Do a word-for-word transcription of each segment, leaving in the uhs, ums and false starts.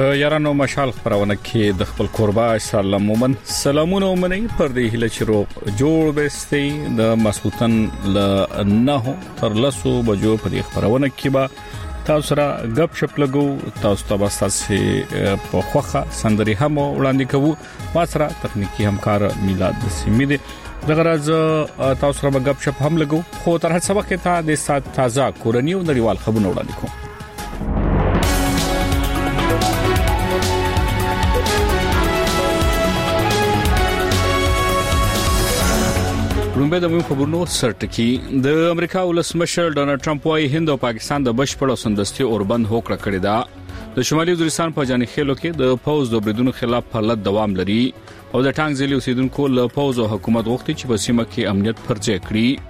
د یارانو مشال خبرونه کې د خپل قربا سلام مومن سلامونه ومني پر دې هله چرو جوړ بستي د مسعودن ل نه تر لسو بجو په دې خبرونه کې با تاسو را غب شپ لګو تاسو ته باساسه په خوخه سندري هم وړاندې کوو ما سره تخنیکی همکار میلاد سیمه دي دغه راز تاسو را غب شپ هم لګو خو تر هڅه وخت ته د سات تازه کورنی او نړیوال خبرونه وړاندې کوم رومبه د موږ خبرونو سرټکی د امریکا ولسمشر ډونالد ټرمپ وايي هند او پاکستان د بشپړ سندستي اوربند هوکړه کړې ده د شمالي وزیرستان په جانب خېلو کې د فوز د بریدونو خلاف فعالیت دوام لري او د ټانګ ځلې اوسیدونکو له فوز او حکومت غوښتي چې په سیمه کې امنیت پرځای کړي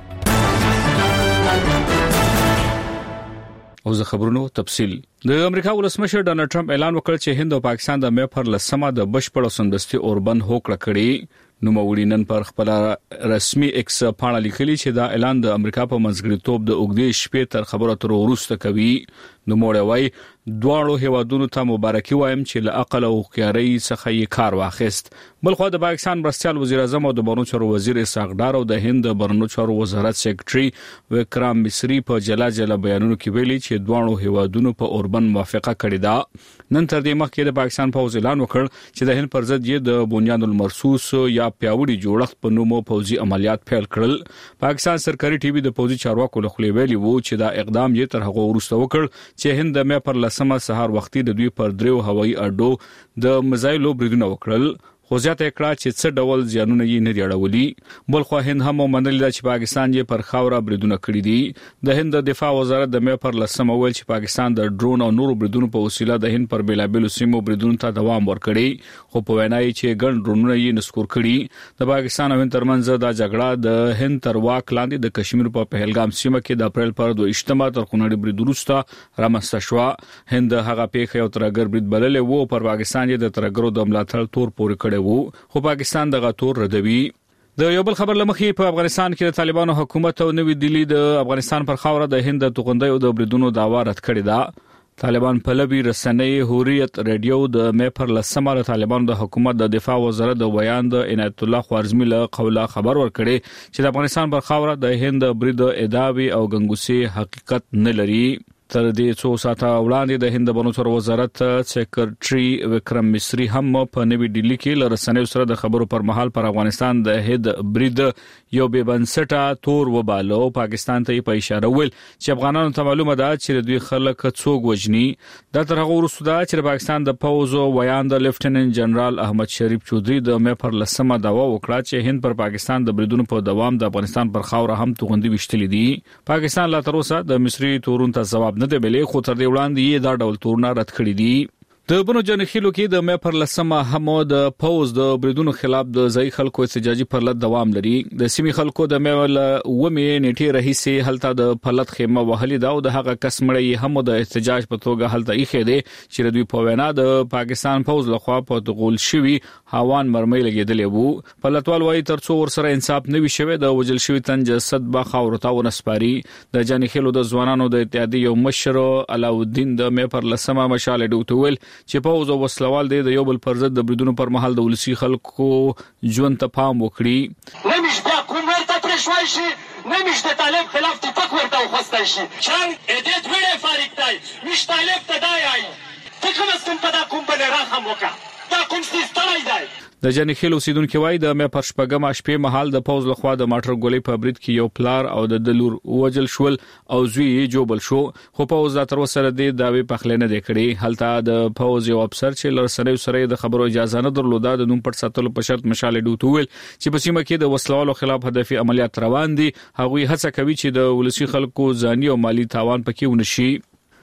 او زه خبرونو تفصیل د امریکا ولسمشر ډونالد ټرمپ اعلان وکړ چې هند او پاکستان د مې پر لسمه د بشپړ سندستي اوربند هوکړه کړې نو مورینن پر خپل رسمي ایکس پاڼه لیکلي چې دا اعلان د امریکا په منځګړیتوب د اوګدې شپې تر خبرو تر وروسته کوي نو موړوي دواړو هیوادونو ته مبارکي وایم چې له عقل او خياري څخه یې کار واخیست بلخو د پاکستان مرستيال وزیر اعظم او د بهرنیو چارو وزیر اسحاق ډار او د هند بهرنیو چارو وزارت سیکریټري وکرام مصری په جلا جلا بیانونو کې ویلي چې دواړو هیوادونو په اوربند موافقه کړې ده نن تر دې مخکې د پاکستان فوج اعلان وکړ چې د هند پر ضد یې د بنیاد المرصوص یا پیاوړي جوړښت په نومو فوجي عملیات پیل کړل پاکستان سرکاري ټي وي د فوجي چارواکو له خلې ویلي وو چې دا اقدام یې تر هغه وروسته وکړ چې هند د مې پر لسمه سهار وختي د دوی پر دریو هوایي اډو د مزایلو بریدونه وکړل خو ځاته کړه چې څه ډول ځانونه یې نه دیړولي بل خو هند هم منل چې پاکستان یې پر خاوره بریدونه کړی دي د هند دفاع وزارت د مې پر لسمه ویل چې پاکستان د ډرون او نورو بریدونو په وسیله د هند پر بیلابلو سیمو بریدونو ته دوام ورکړي خو په وینای چې ګڼ ډرونونه یې نسکور کړي د پاکستان او هند ترمنځ د جګړه د هند تر واک لاندې د کشمیر په پهلګام سیمه کې د اپریل پر دوه اجتماع تر خونړي برید وروسته رامنځته شو هند هغه پیښه او ترګر برید بللې وو پر پاکستان یې د ترګرو د ملاتړ تور پورې کړي وو خو پاکستان دغه تور ردوي د یو بل خبر لمخې په افغانستان کې د طالبانو حکومت او نوې دلی د افغانستان پر خاوره د هند د توغندۍ او د بریدونو داوا رد کړی دا طالبان په لبي رسنۍ هوریت رادیو د مې پر لسمه د طالبانو د حکومت د دفاع وزارت د بیان د عنایت الله خوارزمي له قوله خبر ورکړي چې د افغانستان پر خاوره د هند برید اداوي او غنګوسي حقیقت نه لري تر دې څو ساعته وړاندې د هند بهرنیو چارو وزارت سیکریټري وکرم مصری هم په نوې ډیلی کې لرسنۍ سره د خبرو پر مهال پر افغانستان د هند برید یو به بنسټه تور وبالو پاکستان ته په اشاره ویل چې افغانانو ته معلومه ده چې دوی خلک څوک وجني د تر هغه وروسته ده چې پاکستان د فوز او ویان د لیفټیننټ جنرال احمد شریف چودري د مې پر لسمه داوا وکړه چې هند پر پاکستان د بریدونو په دوام د افغانستان پر خاوره هم توغندي وشتلې دي پاکستان لا تر اوسه د مصری تورون ته جواب نه دی بلې خو تر دې وړاندې یې دا ډول تورونه رد کړی دي د بنو جنخیلو کې د مې پر لسمه هم د فوز د بریدونو خلاف د ځای خلکو احتجاجي پرلط دوام لري د سیمې خلکو د مې ول ومې نیټه رئیسي هلته د پرلط خیمه وهلي دا او د هغه کسمړی هم د احتجاج په توګه هلته یې خېده چې دوی په وینا د پاکستان فوز لخوا په دغول شوی هاوان مرمۍ لګیدلې وو پرلطوال وايي ترڅو ورسره انصاف نه وي شوی د وجل شوی تنج صد با خاورتا ونسپاري د جنخیلو د ځوانانو د اتحادیې یو مشر علاؤالدین د مې پر لسمه مشال ډوتول چې په اوسو وسلوال دی د یو بل پرځد د بریدونو پر مهال د ولسی خلکو ژوند ته پام وکړي نمیش بیا کوم ورته پرشوي شي نمیش د طالب خلاف ټیک ورته وخستای شي چې ادیت ویډه فاریکتای مش طالب تدای ته کوم څه په دا کوم بل راهم وکا دا کوم څه ستړی دی د جنخیل اوسیدونکو وای د مې پر شپږم شپې مهال د فوز لخوا د ماټر ګولې په برید کې یو پلار او د دلور وجل شول او زوی یې جوبل شو خو فوز د تر وسره د داوی پخلنه د کړي هلته د فوز یو افسر چې لرسره سره د خبرو اجازه نه درلوده د نوم پټ ساتلو په شرط مشال ډوتول چې په سیمه کې د وسلوالو خلاف هدفي عملیات روان دي هغوی هڅه کوي چې د ولسی خلکو ځاني او مالی تاوان پکې ونشي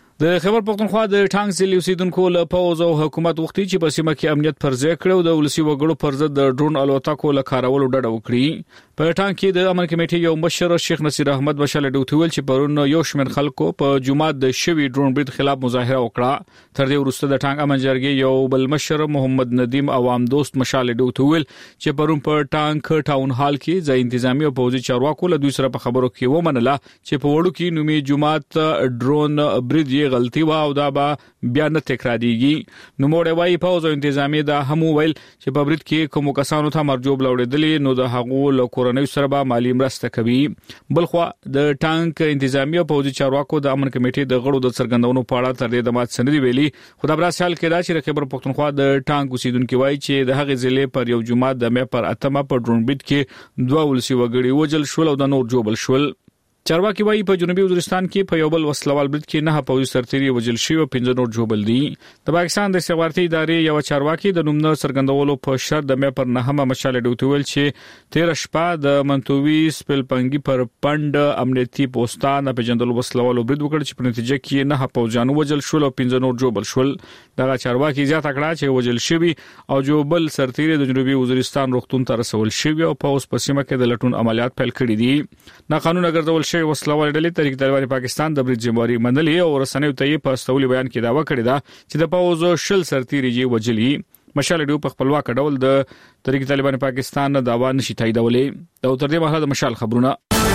د خبر پښتونخوا د ټانګ ځلې اوسیدونکو له فوز او حکومت وختي چې په سیمه کې امنیت پر ځای کړو د ولسی وګړو پر ضد د ډرون الوتکو له کارولو ډډه وکړي په ټانګ کې د امن کمیټې یو مشر شیخ نصیر احمد مشال ډوتویل چې پرون یو شمېر خلکو په جمعه د شوی ډرون برید خلاف مظاهره وکړه. تر دې وروسته د ټانګ امن جرګې یو بل مشر محمد ندیم عوام دوست مشال ډوتویل چې پرون په ټانګ ټاون هال کې ځای انتظامی او پوځي چارواکو له دوی سره په خبرو کې ومنله چې په وړو کې نومي جمعه ډرون برید یې غلطي و او دا به بیا نه تکرارېږي. نو موږ وايي پوځ او انتظامی دا هم ویل چې په برید کې کوم کسانو ته مرجوب لوړېدلې نو د هغو له کورنۍ سره به مالی مرسته کوي. بلخو د ټانک انتظامی او پوځي چارواکو د امن کمیټې د غړو د څرګندونو په اړه تر دې دمات سندري ویلي. خو د براسال کې دا چې خبر پښتونخوا د ټانک اوسیدونکو وایي چې د هغې ضلع پر یو جمعه د مې پر اتمه په ډرون برید کې دوه ولسی وګړي وجل شول او د نور جوبل شول. چارواکي وایي په جنوبي وزیرستان کې په یو بل وسلوال برید کې نه پوځي سرتیري وجل شي او پنځه نور جوبل دي. د پاکستان د سیوارتي ادارې یو چارواکي د نوم نه څرګندولو په شرط د مې پر نهمه مشال ډوتویل چې تیر شپه د منتوي سپل پنګي پر پند امنیتي پوسټان په جندلو وسلوال برید وکړ چې په نتیجه کې نه پوځیانو وجل شول او پنځه نور جوبل شول. دا چارواکي زیاته کړه چې وجل شوی او جوبل سرتیري د جنوبي وزیرستان روغتون ته رسول شوی او په اوس په سیمه کې د لټون عملیات پیل کړي دي. نه قانون ګرځول شوی وسلوال ډلې طریق طالبان پاکستان د برید جمهوریت منلې او رسنیو ته په استولي بیان کې داوا کړی دا چې د پوځ شل سرتیري جی وجلی. مشال ډیو په خپلواک ډول د طریق طالبان پاکستان داوا نشي تاییدولې. دا تر دې مهاله د مشال خبرونه.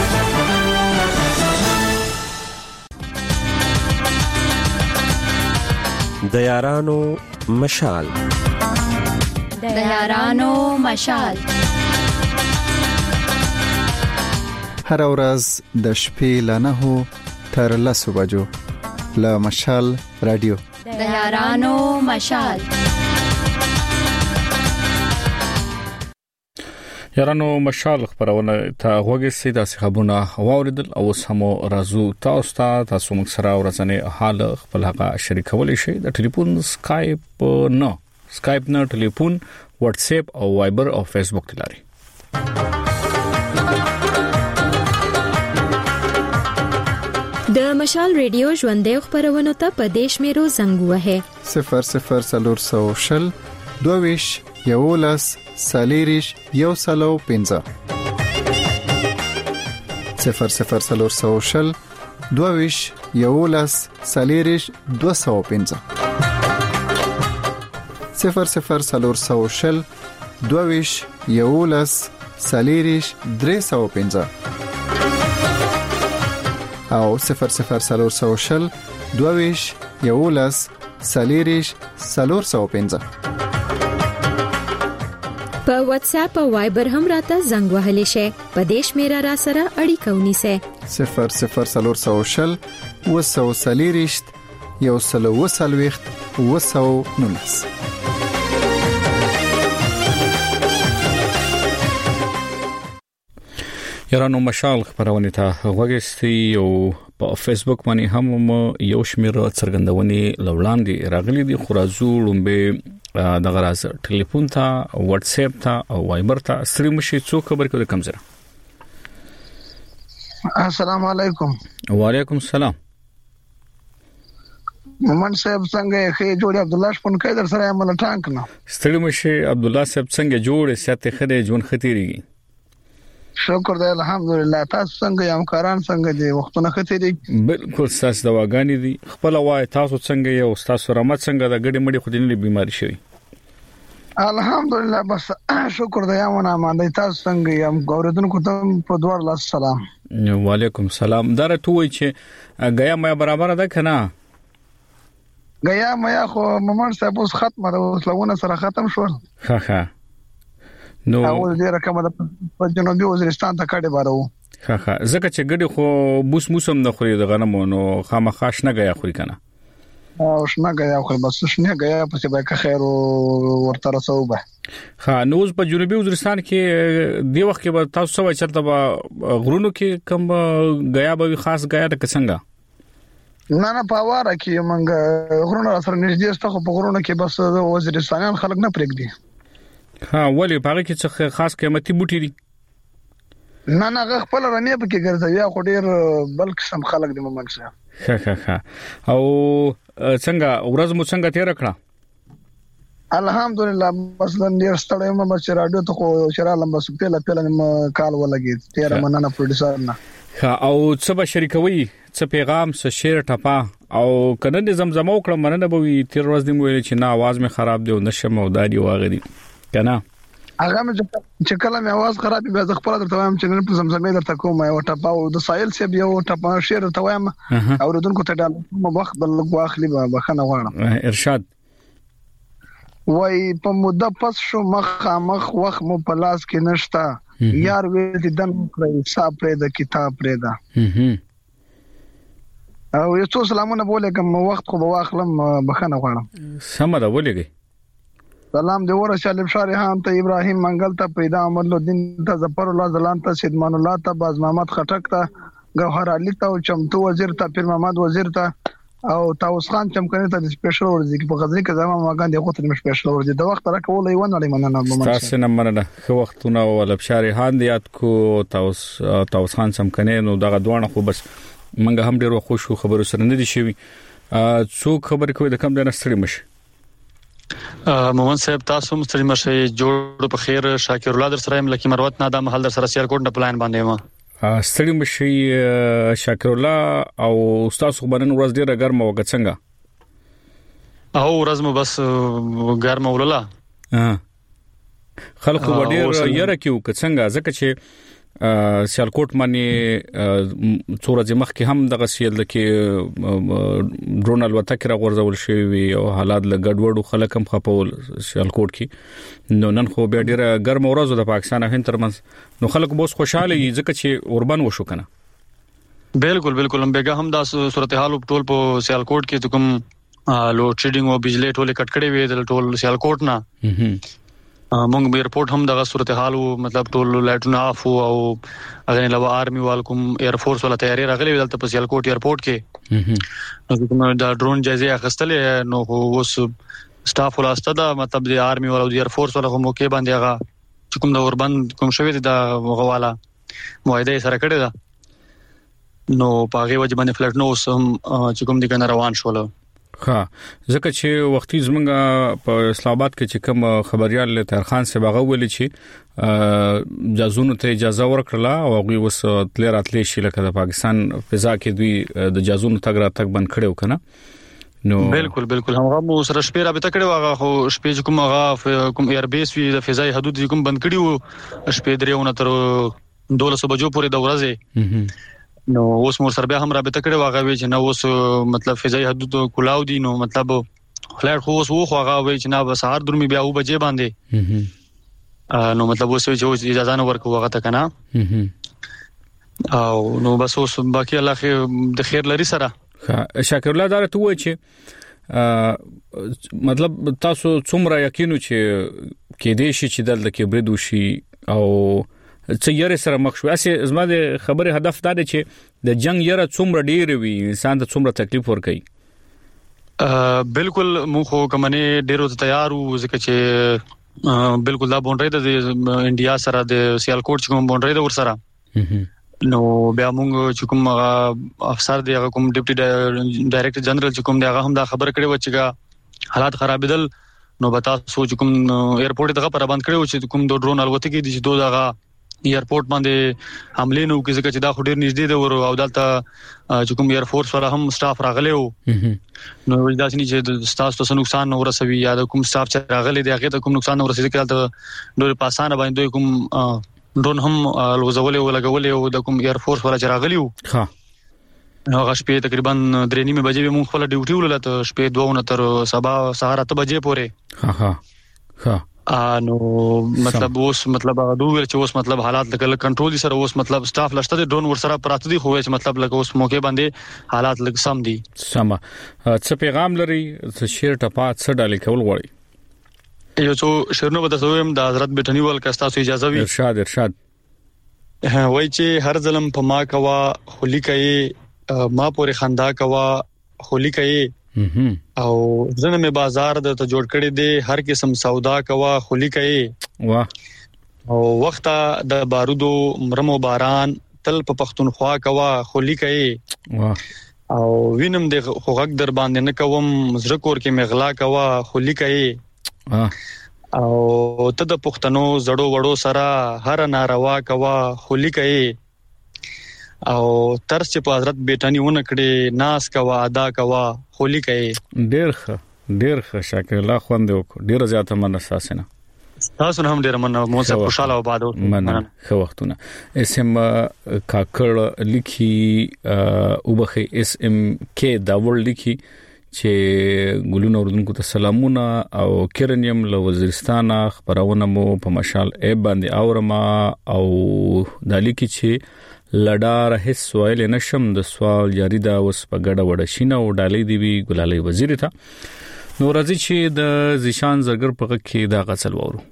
د یارانو مشال د یارانو مشال هر ورځ د شپې له نهو تر لسو بجو له مشال رادیو د یارانو مشال. یارانو مشال خبرونه ته غوږی داسې خبرونه واوریدل او سمو رازو تاسو ته تاسو موږ سره ورځنی حال خپل هغه شریکول شي. د ټلیفون سکایپ نه سکایپ نه ټلیفون واتس اپ او وایبر او فیسبوک تلاري. د مشال ریډیو ژوندې خبرونه ته په دیش میرو زنګ وهه صفر صفر سلور سو شل دویش یولس سالیریش یو سلو پنځه صفر صفر سلور سو شل دویش یولس سالیریش دو سو پنځه صفر صفر سلور سو شل دویش یولس سالیریش درې سو پنځه او صفر صفر سلور سو شل دویش یولس سالیریش سلور سو پنځه. په واتس اپ او وایبر هم راته زنګ وهلی شي. په دیش میرا را سره اړیکه ونیسه صفر صفر سلور سو شل وسو سالیریشت یو سلو وسلويخت وسو نونس. یارانو مشال خبرونه ته غوږی او په فیسبوک باندې هم یو شمېر څرګندونې لوړاندې راغلي دي. خو راځو لومبه د غراز ټلیفون ته واتس اپ ته او وایبر ته سری مشي څو خبر کوي کم زره. السلام علیکم. وعلیکم السلام. مومن صاحب څنګه ښه جوړ عبد الله شپون کې در سره عمل ټانک نه ستړي مشي عبد الله صاحب څنګه جوړ ساتي خره جون خطيري. شکر دی الحمدلله. تاسو څنګه یم کاران څنګه دي وختونه خطيري؟ بالکل تاسو دواګانی دي خپل وای تاسو څنګه یو تاسو رحمت څنګه د ګډي مړي خودینې بیماری شوی؟ الحمدلله بس شکر دی یم نه مانده. تاسو څنګه یم ګوردونکو ته په دوار لاس سلام. وعلیکم السلام. درته وای چې غیا مې برابر ده کنه؟ غیا مې خو مومن صاحب اوس ختمه ده اوس لونه سره ختم شو. ها ها نو او دې رقم د په جنوبي وزیرستان ته کډه بارو. ها ها زکه چې ګډي خو بوس موسم نه خوري د غنمو نو خامخاش نه غیا خوري کنه. او شنه غیا خو بس شنه غیا په څه به خیر ورته رسوبه. ها نو په جنوبي وزیرستان کې دی وخت کې به تاسو سوي چرته غرونو کې کم غیا به خاص غیا د څنګه نه نه پاواره کې مونږ غرونو سره نږدې ست خو په غرونو کې بس وزیرستانیان خلک نه پرېږدي. ها ولی پاره کې څه خاص قیمتي بوټي دي؟ نه نه خپل رمې په کې ګرځي خو ډیر بل قسم خلک دي مومن صاحب. ها ها ها او څنګه ورځ مو څنګه تیر کړه؟ الحمدلله مثلا ډیر ستړی یم چې رادیو ته خو شرالم بس پیله پیله کال ولګي تیر مننه پروډوسر نه او څه به شریکوي څه پیغام څه شعر ټپا او کنه د زمزمه وکړه مننه به وي تیر ورځ دی ویل چې نه आवाज می خراب دی او نشم او دادی واغدي کنه هغه چې کله مې आवाज خراب بیا ځ خپل درته وایم چې نه په زمزمه درته کوم او ټپا او د سایل سی بیا او ټپا شعر ته وایم او ردونکو ته ډال وخت بل واخلي بخنه غواړم ارشاد وای په موده پس شو مخ مخ وخت مو په لاس کې نشتا یار وې دې دن کړی صاحب پرې د کتاب پرې دا او یو څو سلامونه بوله کوم وخت خو بواخلم بخنه غواړم سم دا ولېږي سلام دی ور شالب شارحان ته ابراهيم منګل ته پیدا امر الدین ته ظفر الله زلان ته سیدمان الله ته باز محمد خټک ته گوهر علي ته چمتو وزیر ته پیر محمد وزیر ته او تاوس خان چمکنه ته سپیشل ورځي په غزنی کې زما ماګان دی غوته سپیشل ورځي د وخت راکولې ونه مننه مننه تاسو نه مننه خو وختونه ول شارحان دی یاد کو تاوس تاوس خان چمکنه نو دغه دوانه خو بس منګه هم ډیرو خوشو خبرو سره نه دي شوی څو خبر کوي د کم د نستړي مشه مومن صاحب تاسو مستری مشه جوړ په خیر شاکر الله در سره ملکی مروت نه د محل در سره سیال کوټ نه پلان باندې ما ستړي مشي شاکر الله او استاد خو باندې ورځ ډیره ګرمه وګ څنګه او ورځ مو بس ګرمه ولله ها خلکو ډیر یره کیو ک څنګه ځکه چې سیالکوټ باندې څوره ځمخ کې هم دغه سیل کې ډرون الوتکه را غورځول شوی او حالات له ګډوډو خلک هم خپول سیالکوټ کې نو نن خو به ډیره ګرم ورځ د پاکستان هین ترمنځ نو خلک بوس خوشاله ځکه چې اوربن وشو کنه بالکل بالکل هم بیګه هم د صورتحال ټول په سیالکوټ کې کوم لوډ شیډینګ او بجلی ټول کټ کړي وي د ټول سیالکوټ نه مونږ به رپورت هم دغه صورتحال مطلب ټول لایټونه اف او اغه علاوه آرمي والکم ایر فورس ولا تیاری راغلي دلته په سیالکوټ ایرپورټ کې کوم دا ډرون جایزه اخستلې نو اوس سټاف ولا استدا مطلب د آرمي ولا د ایر فورس ولا موقع باندې هغه کوم د اوربن کوم شوی د غواله موعده سره کړی دا نو پاغه وجه باندې فلټ نو سم چې کوم د کنه روان شول ها ځکه چې وختي زمونږ په اسلام آباد کې چې کوم خبريال له ترخان سره باغ ولې چې جازونو ته اجازه ورکړه او هغه وس تل راتلې شي لکه د پاکستان فضا کې دوی د جازونو تګ را تک بند کړو کنه نو بالکل بالکل هغه مو سره شپې رابطه کړو هغه خو شپې کوم هغه کوم ایر بیس وی د فضای حدود کوم بند کړیو شپې دریونه تر دولس بجو پورې د ورځې نو اوس مور سره بیا هم رابطه کړو هغه وی چې نو اوس مطلب فضای حدود کلاو دي نو مطلب فلایټ خو اوس وو هغه وی چې نه بس هر درمي بیا و بجې باندې نو مطلب اوس چې اجازه نه ورکو هغه ته کنه او نو بس اوس باقي الله خیر د خیر لري سره شاکر الله دار ته وای چې مطلب تاسو څومره یقینو چې کې دې شي چې دلته کې بریدو شي او څه یره سره مخ شو اسه زما د خبره هدف دا دی چې د جنگ یره څومره ډیر وي انسان ته څومره تکلیف ورکړي بالکل مو خو کومنه ډیرو تیار وو ځکه چې بالکل دا بونډري د انډیا سره د سیالکوټ کوم بونډري د ور سره نو بیا موږ چې کوم افسر دی هغه کوم ډیپټي ډایریکټر جنرال چې کوم دی هغه هم دا خبر کړي و چې حالات خرابېدل نو بتا سوچ کوم ایرپورټ دغه پر باندې کړي و چې کوم دو ډرون الوتکې دي چې دوه دغه ایرپورټ باندې حمله نو کې ځکه چې دا خډیر نږدې دی ور او دلته چې کوم ایر فورس ولا هم سټاف راغلی وو نو دا چې د سټاف ته نقصان نه ورسوي یا د کوم سټاف چې راغلی دی هغه ته کوم نقصان نه ورسېږي کله ډېر پاسانه باندې کوم ډرون هم لوزولې او لګولې او د کوم ایر فورس ولا چې راغلی وو ها نو هغه شپې تقریبا درې نیمه بجې مونږ خپل ډیوټي ولته شپې دوه نه تر سبا سهار ته بجې پورې ها ها ها نو مطلب اوس مطلب هغه دوه چې اوس مطلب حالات لکه کنټرول دي سره اوس مطلب سټاف لشته ډرون ور سره پراته دي خو چې مطلب لکه اوس موقع باندې حالات لږ سم دي سم څه پیغام لري څه شیر ټپا څه ډالې کول غواړي یو څو شیرنو بده سویم د حضرت بیٹنی ول کا تاسو اجازه وي ارشاد ارشاد وای چې هر ظلم په ما کوا خلی کوي ما پورې خندا کوا خلی کوي او زنه می بازار د ته جوړ کړي دي هر قسم سودا کوا خلی کوي واه او وخت د بارودو مرمو باران تل په پختونخوا کوا خلی کوي واه او وینم د خوغک در باندې نه کوم زړه کور کې مغلا کوا خلی کوي او ته د پښتنو زړو وړو سره هر ناروا کوا هولي کوي او تر چې په حضرت بیٹانی ونه کړي ناس کوا ادا کوا هولي کوي. ډیر ښه ډیر ښه شاکر الله خوند وکړ ډیر زیاته مناساسنه تاسو هم ډیر مننه مو سره خوشاله وبادو مننه خو وختونه اس ام کاکړ لیکي او بخي اس ام کې دا ور لیکي چې ګلونو اردوونکو ته سلامونه او کرنیم له وزیرستان خبرونه مو په مشال ایب باندې اورما او د لیکي چې لډار هیڅ سوال نشم د سوال جاری دا اوس په ګډه وډه شینه او ډالۍ دی وی ګلالي وزیر ته نو راځي چې د زیشان زرګر په کې دا غسل وورو.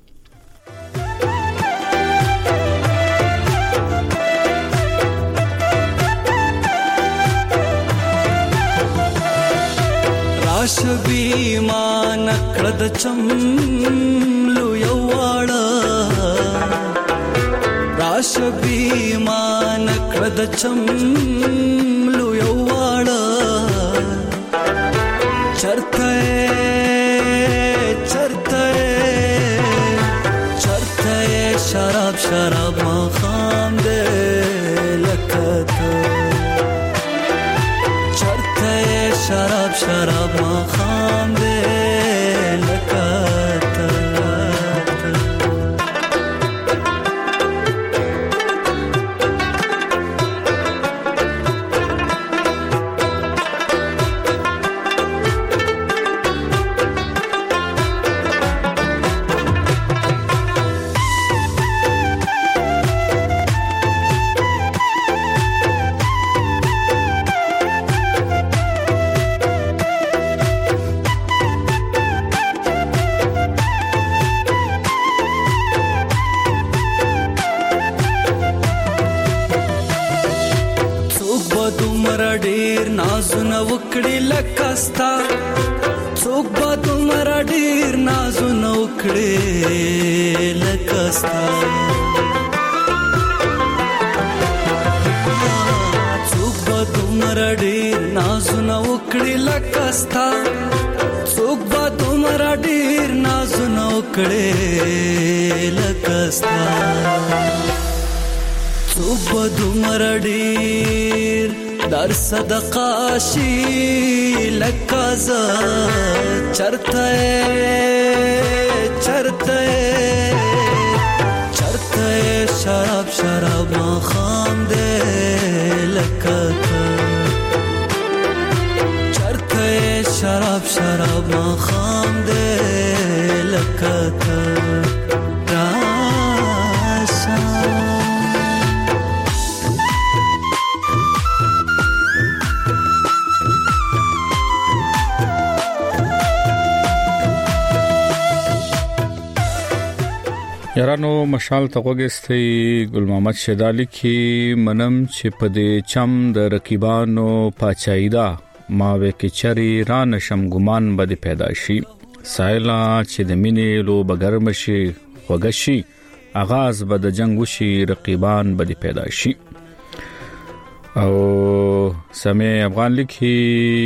راش بیمان کړد چملو یواړه راش بیمان کړد چملو یواړه چرته چرته چرته شراب شراب ما خام دې لکته چرته شراب شراب ما خام دې لکته نازونه وکړي لکستا څوک به دومره ډیر نازونه وکړي لکستا څوک به دومره ډیر نازونه وکړي لکستا څوک به دومره ډیر نازونه وکړي لکستا څوک به دومره ډیر در صدقه شي لکازا چرته چرته چرته شراب شراب ما خام دې لکته چرته شراب شراب ما خام دې لکته راشا یارانو مشال ته وګستې ګل محمد شیدالی کی منم چې په دې چم د رقیبانو پاچایدا ما وکي چری را نشم ګمان بد پیدا شي سایلا چې د مینې لو بغرم شي وګشي اغاز بد جنگ وشي رقیبان بد پیدا شي. او سمې افغان لیکي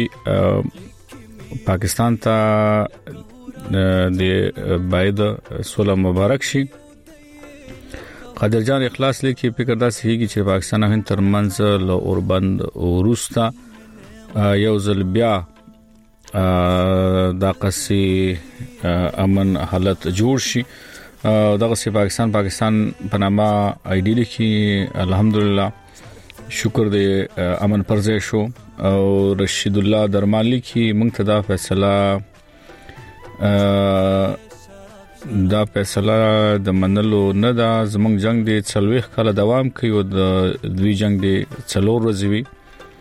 پاکستان ته د باید سوله مبارک شي. قادر جان اخلاص لیکي فکر دا سهي چې پاکستان هند ترمنځ له اوربند اوروستا یو ځل بیا د قصي امن حالت جوړ شي. دغه سي پاکستان پاکستان پنامه ایډی لیکي الحمدلله شکر دې امن پرځای شو. او رشید الله درمان لیکي موږ ته دا فیصله دا فیصله د منلو نه دا زمونږ جنگ دی څلويخ کال دوام کوي او د دوی جنگ دی څلور ورځې وي.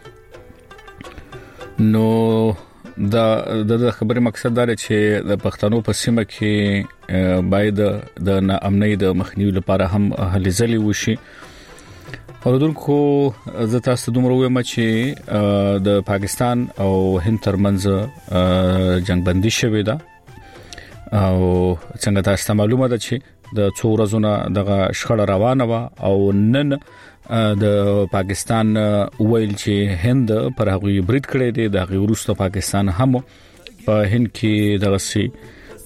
نو دا د خبرې مقصد دا چې د پښتنو په سیمه کې باید د ناامنۍ د مخنیوي لپاره هم هلې ځلې وشي. اوردونکو زه تاسو دومره وایم چې د پاکستان او هند ترمنځ جنگ بندي شوې ده او څنګه تاسو معلومه ده چې د څو ورځې دغه شخړه روانه و او نن د پاکستان ویل چې هند پر هغه برید کړی دی د هغه وروسته پاکستان هم په هند کې دغه سي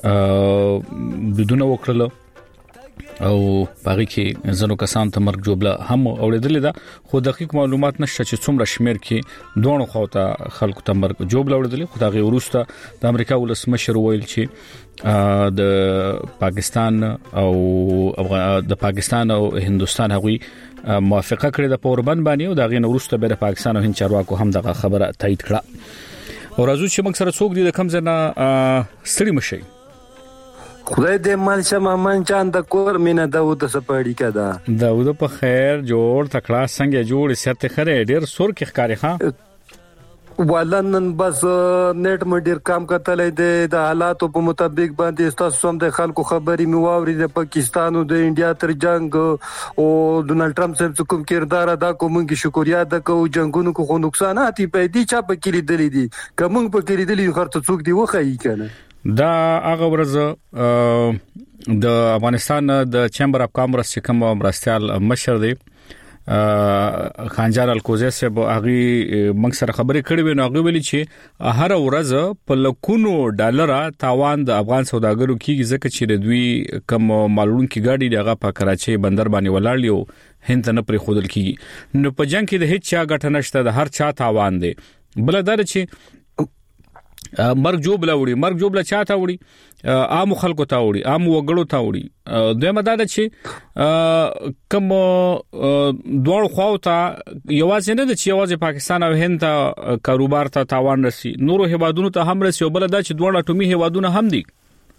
بدون وکړل او باغی کې زنو کسان ته مرګ جوړه هم اوریدل ده خو دقیق معلومات نشته چې څومره شمیر کې دوه خواته خلکو ته مرګ جوړه اوریدل خو دا غي ورسته د امریکا ولسمشر ویل چې د پاکستان او د پاکستان او هندستان هغوی موافقه کړې د پوربند باندې او دا غي ورسته به د پاکستان او هند چارواکو هم دغه خبره تایید کړه او راځو چې موږ سره څوک دي د کم ځنه ستړي مشي خدای دې مال شمه من چاند د کور مینه داوود سپاړی کدا داوود په خیر جوړ تکړه څنګه جوړ سیته خره ډیر سور کې ښکاری ها ولنن بس نیټ مډیر کام کتلې دې د حالاتو په مطابق باندې تاسو هم د خلکو خبري میواوري د پاکستان او د انډیا تر جنگ او ډونالد ټرمپ سره کوم کردار ادا کومږي شکریا د کو جنگونو کو نقصانات پیدا چا په کلی دلی دي کوم په کلی دلی خرڅ څوک دی وخی کنه دا هغه ورځ د افغانستان د چیمبر اف کامرس چې کوم مرستيال مشر دی خانجان الکوزی صاحب هغه موږ سره خبرې کړې وې نو هغه ویلي چې هر ورځ په لکونو ډالر تاوان د افغان سوداګرو کیږي ځکه چې د دوی کوم مالونکي ګاډي دغه په کراچي بندر باندې ولاړ لیو هند نه پرې خودل کیږي نو په جنگ کې د هیڅ چا ګټه نشته د هر چا تاوان دی بلدار چې مرګ جوړ وړي مرګ جوړ چاته وړي عام خلکو ته وړي عام وګړو ته وړي دوی مدد چې کوم دوه خواو ته یوازې نه د چې یوازې پاکستان او هند ته کاروبار ته تاوان رسي نورو هیوادونو ته هم رسي او بل دا چې دوه اټومي هیوادونه هم دي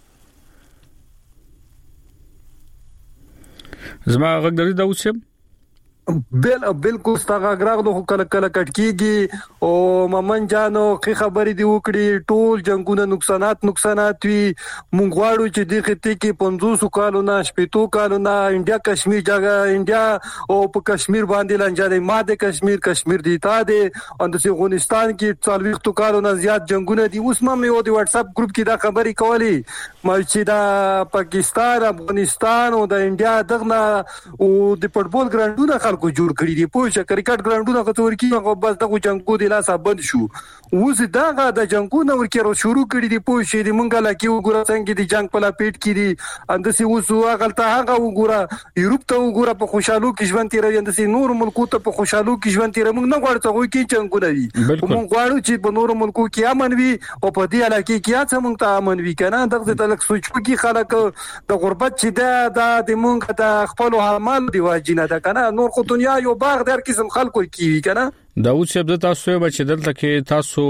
زما غږ درې دا اوسه بل بالکل ستغه غراغ د کله کله کټکیږي او ممن جانو کی خبرې دی وکړي ټول جنگونه نقصانات نقصانات وی مونږ غواړو چې د خطې کې پنځوس کالو نه شپږ کالو نه انډیا کشمیر جګه انډیا او په کشمیر باندې لنجاده ماده کشمیر کشمیر دی تا دی ان د افغانستان کې څلويخ کالو نه زیات جنگونه دي اوس مې یو دی واتس اپ ګروپ کې دا خبرې کولی مې چې دا پاکستان افغانستان او د انډیا دغه او د فوټبال ګراوندونه خلکو جوړ کړی دی پوه کرکټ ګراوندونه کتور کې بس دغه جنگو دی لاس بند شو اوس دغه د جنگونو ورکه شروع کړی دی پوه شي د مونږه لکه وګوره څنګه دی جنگ په لا پیټ کې دی اندسي اوس هغه هغه وګوره یورپ ته وګوره په خوشحالو کې ژوند تیر اندسي نور ملکو ته په خوشحالو کې ژوند تیر موږ نه غواړو چې کې جنگونه وي موږ غواړو چې په نور ملکو کې امن وي او په دې علاقې کې هڅه موږ ته امن وي کنه دغه تلک سوچو کې خلک د غربت چې دا د موږ ته خپل حمال دی واجینه ده کنه نور خو دنیا یو باغ در قسم خلکو کې کنه داوود صاحب د تاسو به چې دلته کې تاسو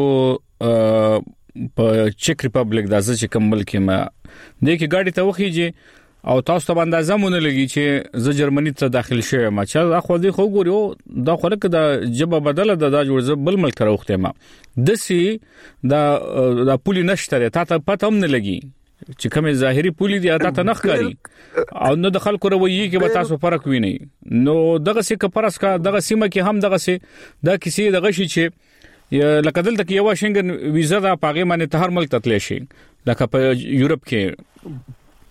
په چک ریپبلیک د ځکه کوم ملک ما د کی ګاډي ته وخیږي او تاسو ته اندازه مونږ لګی چې ز جرمني ته داخل شوم ما چې اخو دې خو ګورو دا خلک د جبه بدله د دا جوړ بل ملک راوخته ما دسي دا د پولی نشته ته ته پته هم نه لګي چې کومه ظاهري پولی دی اته ته نخکاری او نو د خلکو رویه کې به تاسو فرق ویني نو دغه څه کپرس کا دغه سیمه کې هم دغه څه دا کسی دغه شي چې لکه دلته کې یو شنګن ویزا دا پاګې باندې ته هر ملک تتلی شي لکه په یورپ کې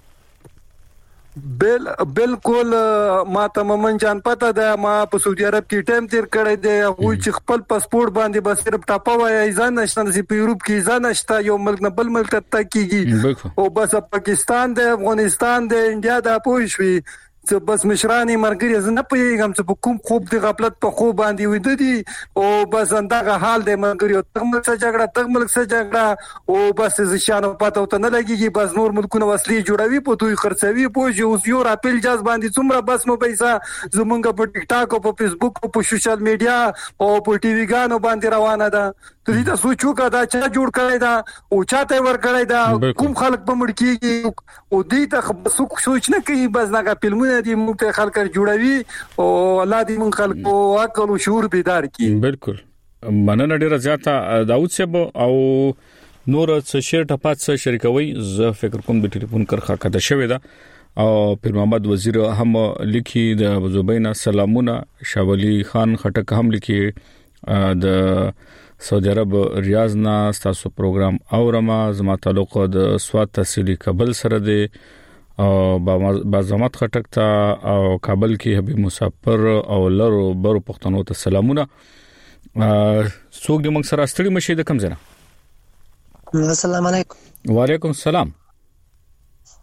بل بالکل ما ته ممن جان پته ده ما په سعودي عرب کې ټایم تیر کړی دی او چې خپل پاسپورت باندې بس صرف ټاپا وای ځان نشته چې په یورپ کې ځان نشته یو ملک نه بل ملک ته کیږي او بس پاکستان دی افغانستان دی انډیا دا پوه شوي چې بس مشرانی مرګري زنه پیغام چې کوم خوب دی غفلت په خوب باندې وې دي او بس اندغه حال دی مرګري او تغمل څه جګړه تغمل څه جګړه او بس ځشانو پته ته نه لګيږي بس نور ملکونه وسلې جوړوي په دوی خرڅوي پوه اوس یو راپیل جاز باندې څومره بس مو پیسې زمونږ په ټیک ټاک او په فیسبوک او په سوشل میډیا او په ټي وی ګانو باندې روانه ده ته دې تاسو چوکا دا چا جوړ کړی دا او چاته ور کړی دا کوم خلک په مړ کیږي او دې ته څوک سوچ نه کوي بس نه فلمونه دې موږ ته خلک جوړوي او الله دې موږ خلکو عقل او شعور بیدار کړي بالکل مننه ډیره زیاته داوود صاحب او نور څه شیر ټپات څه شریکوي زه فکر کوم د ټلیفون کرخه کده شوې ده او پیر محمد وزیر هم لیکي د زوبینا سلامونه شاولی خان خټک هم لیکي د سعودي عرب ریاض نا تاسو پروګرام اورما زما تعلق د سواد تحصیلی کابل سره دی او بازامت خټک ته او کابل کې حبیب مسافر او لرو برو پښتنو ته سلامونه څوک دې موږ سره ستړي مشه د کم زنه السلام علیکم وعلیکم السلام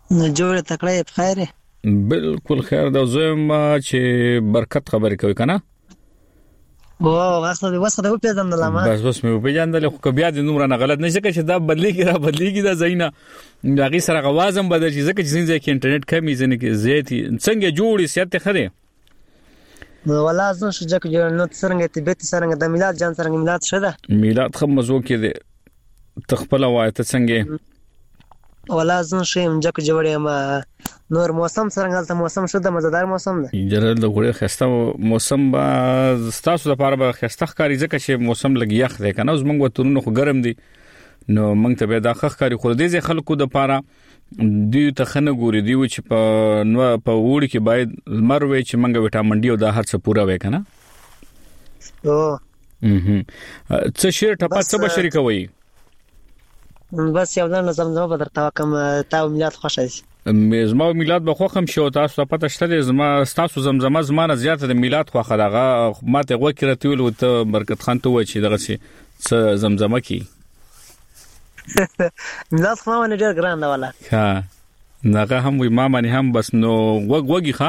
جوړ تکړه په خیر بالکل خیر دا زم چې برکت خبرې کوي کنه او واسطه دی واسطه په پیژندل لامه بس بس مې په پیژندل خو بیا د نوم نه غلط نشي چې دا بدلیږي را بدلیږي دا زینا دغه سره غوازم بدل شي ځکه چې څنګه کې انټرنیټ کمی ځنه کې زیاتی څنګه جوړي سیاته خره نو ولا ځن شو ځکه جوړ نو څنګه ته به څنګه د میلاد جان څنګه میلاد شته میلاد خو مزو کې دی تخپل وایته څنګه ولا ځن شم ځکه جوړې ما نور موسم څنګه ته موسم شو د مزدار موسم دی جرل د غوړې خسته موسم با ستاسو لپاره به خسته ښکاری ځکه چې موسم لګ یخ دی کنه اوس موږ وترونو خو ګرم دی نو موږ ته به دا ښکاری خو دې خلکو د لپاره دی ته خنه ګوري دی چې په نو په وړي کې باید لمر وي چې موږ وټامین ډي او دا هر څه پورا وي کنه او هم څه شیر ټپه څه بشری کوي بس یو ځل زمزمه به درته کوم تا میلاد خوښه شي زما میلاد به خو هم شو تاسو پته شته زما تاسو زمزمه زمانه زیاته د میلاد خو خدغه ماته وکړه ول او ته برکت خان ته و چې دغه څه زمزمه کی میلاد خو نه ډیر ګران دا ولا ها ناغه هم وي ما باندې هم بس نو وګ وګي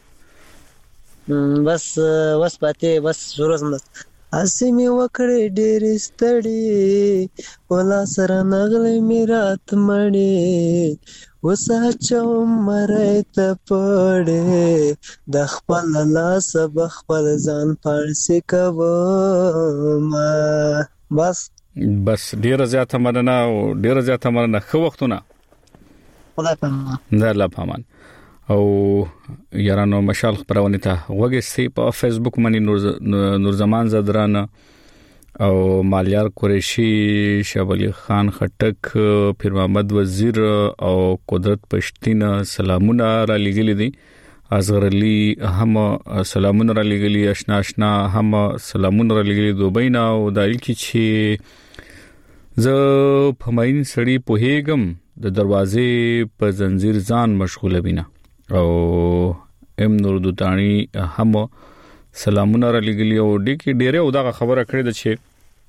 ښا بس وس پاتې بس شروع زم اسمه وکړې ډېر ستړي ولا سره نغلې میرات مړې وسه چوم مرایت پړې د خپل لاس بخپل ځان پارسي کوم بس بس ډېر زیاته مننه او ډېر زیاته مننه خو وختونه خدای پامان دا الله پامان او یارانو مشال خبرونه ته وګورئ په فیسبوک باندې نور زمان زدران او مالیار قریشی شابلی خان خټک پیر محمد وزیر او قدرت پښتین سلامونه را لګلی دي اصغر علي هم سلامونه را لګلی آشنا آشنا هم سلامونه را لګلی دوبینا او دایل کی چې ز فماین سړی په هیګم د دروازې په زنجیر ځان مشغوله بینه او ام نور دوتانی هم سلامونه را لګلی او ډیکی ډیره او دا خبره کړې ده چې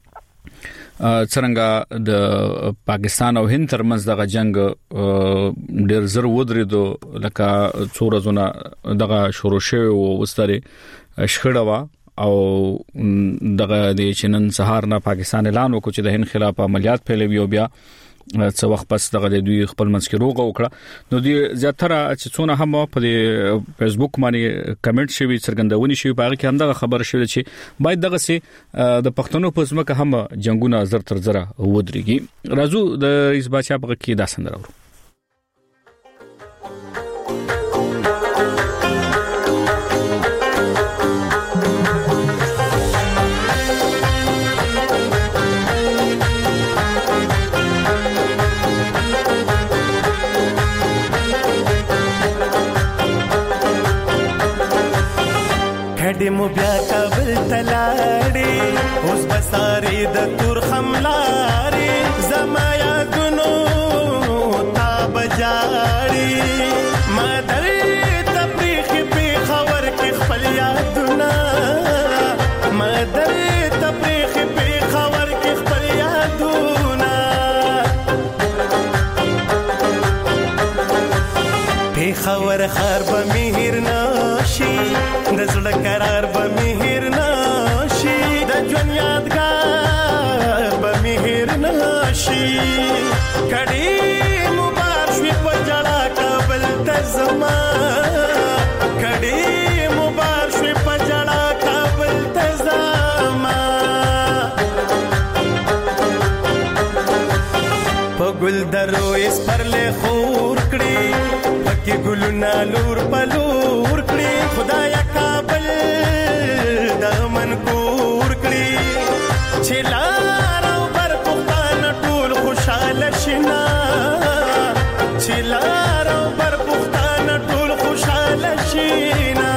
څنګه د پاکستان او هند ترمنځ دغه جنگ ډیر زر ودرېدو لکه څو ورځې دغه شروع شوه او وستري شخړه وا او دغه د چنن سهار نه پاکستان اعلان وکړ چې د هند خلاف عملیات پیلوي او بیا څو وخت پس دغه د دوی خپل منځ کې روغه وکړه نو دوی زیاتره چې څونه هم په فیسبوک باندې کمنټ شوی څرګندونی شوی په هغه کې هم دغه خبر شوی چې باید دغه سي د پښتنو په ځمکه هم جنگونه زر تر زره ودرېږي راځو د رئیس بادشاہ په کې دا سندره ورو کډې مو بیا کابل تلاړې اوس بسارې د تور خملارې زما یادونو تا بجاړې ما درې تفریخ په خبر کې خپل یادونه ما درې تفریخ په خبر کې خپل یادونه په خبر خار به مهر نشي د زړه قرار به مهر نشي د ژوند یادګار به مهر نشي کډې مبار شوي په جړه کابل ته زما کډې مبار شوي په جړه کابل ته زما په ګل درو اس پرلې خور کړي پکې ګلونه لور په لور کړي خدایا کابل دمن کور کړي چې لار او بر پختان ټول خوشاله شینا چې لار او بر پختان ټول خوشاله شینا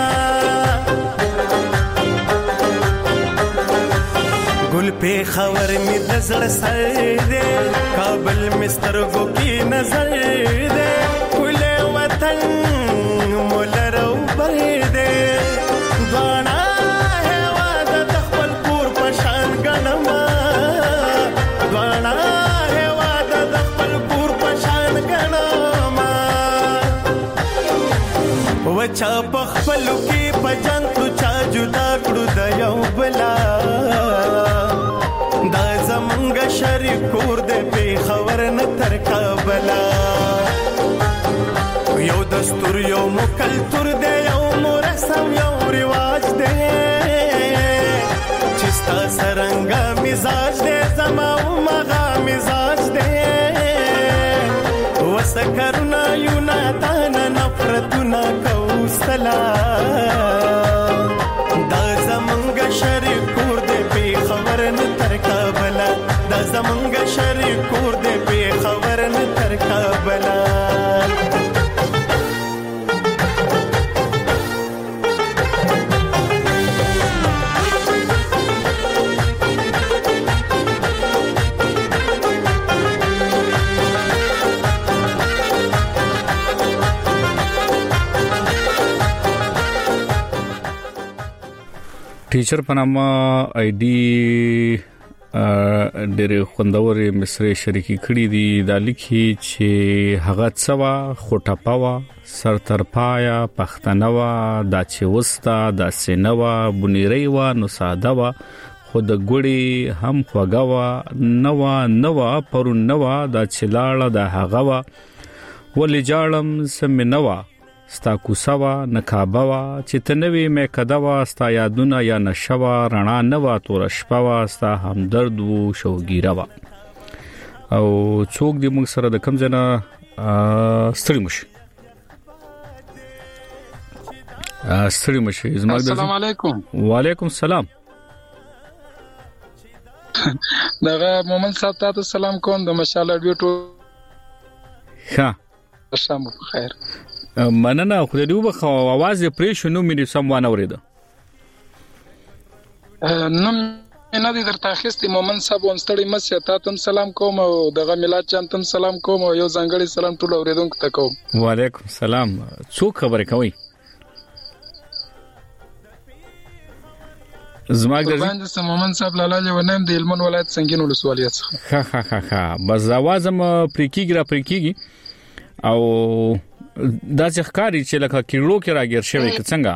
ګل په خبر می د زړه سر دې کابل مسترګو کې نظر دې کله وطن مولرو بر دې غانا هوا د خپل پور پشان غنما غانا هوا د خپل پور پشان غنما چا پخپلو کې پجان کړو چا جدا کړو د یو بلا دا زمونږ شریک کور دې په خبر نه تر کابلا یو دستور یو مکلتور دې یو مرسم یو رواج دې چستا سرنګا مزاج دې زما او مغا مزاج دې وسکرنا یونا تانا نفرتنا کوسلا دا زمونږ شریک کور دې په خبر نه تر کابلا دا زمونږ شریک کور دې په خبر نه تر کابلا ټیچر پنامه آی ډي ډېر خوندوري مصری شریکی کړی دي د لیکي چې هغه څوا خوټاپاوا سرترپایا پښتنوا دا چې وستا دا سينوا بنيري وا نو ساده وا خود ګړي هم خوګوا نوا نوا پرون نوا دا چلاړه دا هغه وا ولې جاړم سم نوا ستا کوسوا نکابوا چې تنوي مې کدوا ستا یادونه یا نشوا رڼا نوا تور شپوا ستا همدرد وو شوګیروا او څوک دې موږ سره د کم ځنا ستړي مشي ستړي مشي السلام علیکم وعلیکم السلام دغه مومن صاحب تاسو سلام کوم د مشال اډیو ټو ښه شام بخیر مننه خو دې وبخو आवाज پرې شنو مې سم وانه ورېده نو نه دي درته اخیستي مومن صاحب ونستړي مسیا تاسو سلام کوم او دغه ملت چانتم سلام کوم او یو ځانګړي سلام ټول اوریدونکو ته کوم وعلیکم السلام څوک خبرې کوي زماګ د باندې مومن صاحب لاله ونیم د هلمند ولایت سنگین ولسوالۍ څخه ها ها ها ها بس आवाज م پریکیږي را پریکیږي او دا ځخکاری چې لکه کیلو کې راګر شوی که څنګه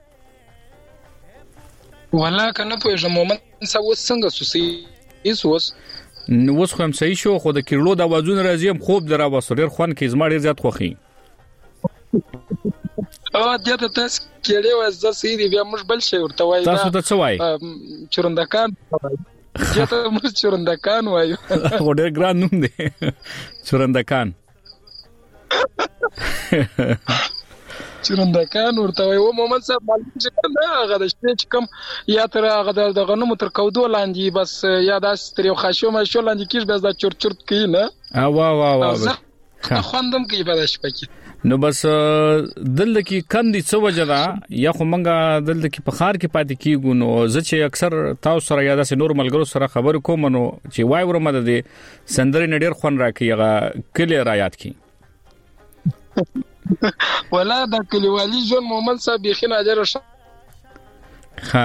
ولا کنه په مومن صاحب څنګه سوسي ایس وس نو وس خو هم صحیح شو خو د کیلو د وازون راځي هم خوب درا وسریر خوان کې زما ډیر زیات خوخي او دته تاسو کېړې وځه سې دی بیا موږ بل شي ورته وایي تاسو ته څه وایي چرندکان دته موږ چرندکان وایو ډیر ګران نوم دی چرندکان چرندکان ورته وایي او مومن صاحب معلوم چې نه هغه د شپې کم یا تر هغه د غنمو تر کودو لاندې بس یا داس تر یو خاصو ما شو لاندې کیش بس دا چور چور کی نه وا وا وا خوندم کی په شپه کې نو بس دلته کې کم دي څه وجدا یا خو مونږه دلته کې په خار کې پاتې کیګو نو ځکه اکثر تاسو سره یا داسې نور ملګرو سره خبر کوم نو چې وای ورمه ده سندري نډیر خون راکې هغه کلی رایات کی ولا د کلیوالي جون مومن صاحب بخینه اجر شه ها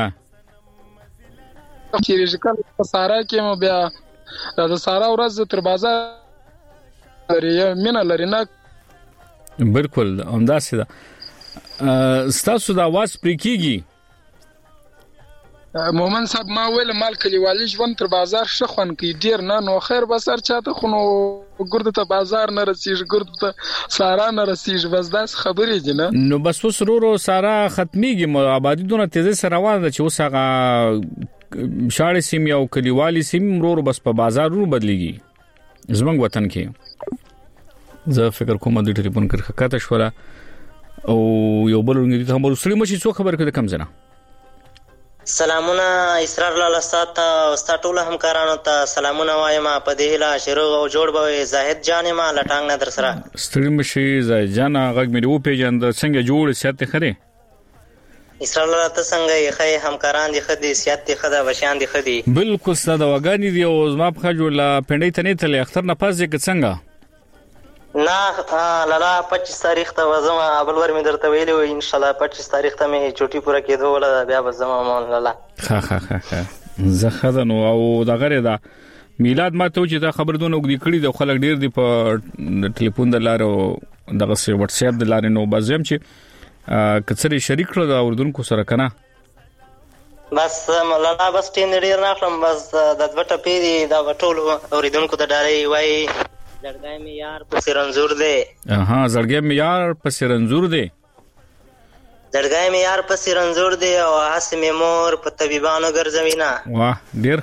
چې رجکل سارا کې مو بیا د سارا ورځ تر بازار لري مینه لري نه بالکل همداسې ده ستاسو د आवाज پریکيږي مومن صاحب ما ویل مال کلیوالي ژوند تر بازار شخون کې ډیر نه نو خیر بسر چاته خونو ګرد ته بازار نه رسیږي ګرد ته سارا نه رسیږي بس داس خبرې دي نه نو بس وسرورو سارا ختميږي آبادی دونه تیزه سره روانه ده چې وسغه شاړې سیم یو کلیوالي سیم مرور بس په بازار ورو بدليږي زمنګ وطن کې زه فکر کوم د ټلیفون کرخه کاته شوړه او یو بل ورنګ ته هم سړي مشي څو خبر کړه کم زنه سلامونه اسرار لاله سات استاد ټول همکارانو ته سلامونه وایم په دې لا شروع او جوړ به زاهد جان ما لټانګ نه در سره ستړي مشي زاهد جان غږ مې و پیجن د څنګه جوړ سیاته خره اسرار لاله ته څنګه یې خې همکاران دي خدي سیاته خدا بشان دي خدي بالکل ستاسو وګانی دی او زما په جوړ لا پندې تنه تل اختر نه پاس دې څنګه نه لالا پچیس تاریخ ته وزم ابل ور مې درته ویلو ان شاء الله پچیس تاریخ ته مې چټي پوره کېدو ولا بیا وزم مون لالا ها ها ها زه خدانو او دا غره دا میلاد ما ته چې دا خبردونه وګړي کړي د خلک ډیر دی په ټلیفون د لارو دغه سي واتس اپ د لارې نو بازم چې کڅري شریک کړو د اوردونکو سره کنه بس مولانا بس ټیم ډیر نه خلم بس د دوټه پیری دا ټول اوریدونکو د ډاري وای زړګای می یار په سرنزور دی اها زړګای می یار په سرنزور دی زړګای می یار په سرنزور دی او حس می مور په طبيبانو ګرځوینا واه ډیر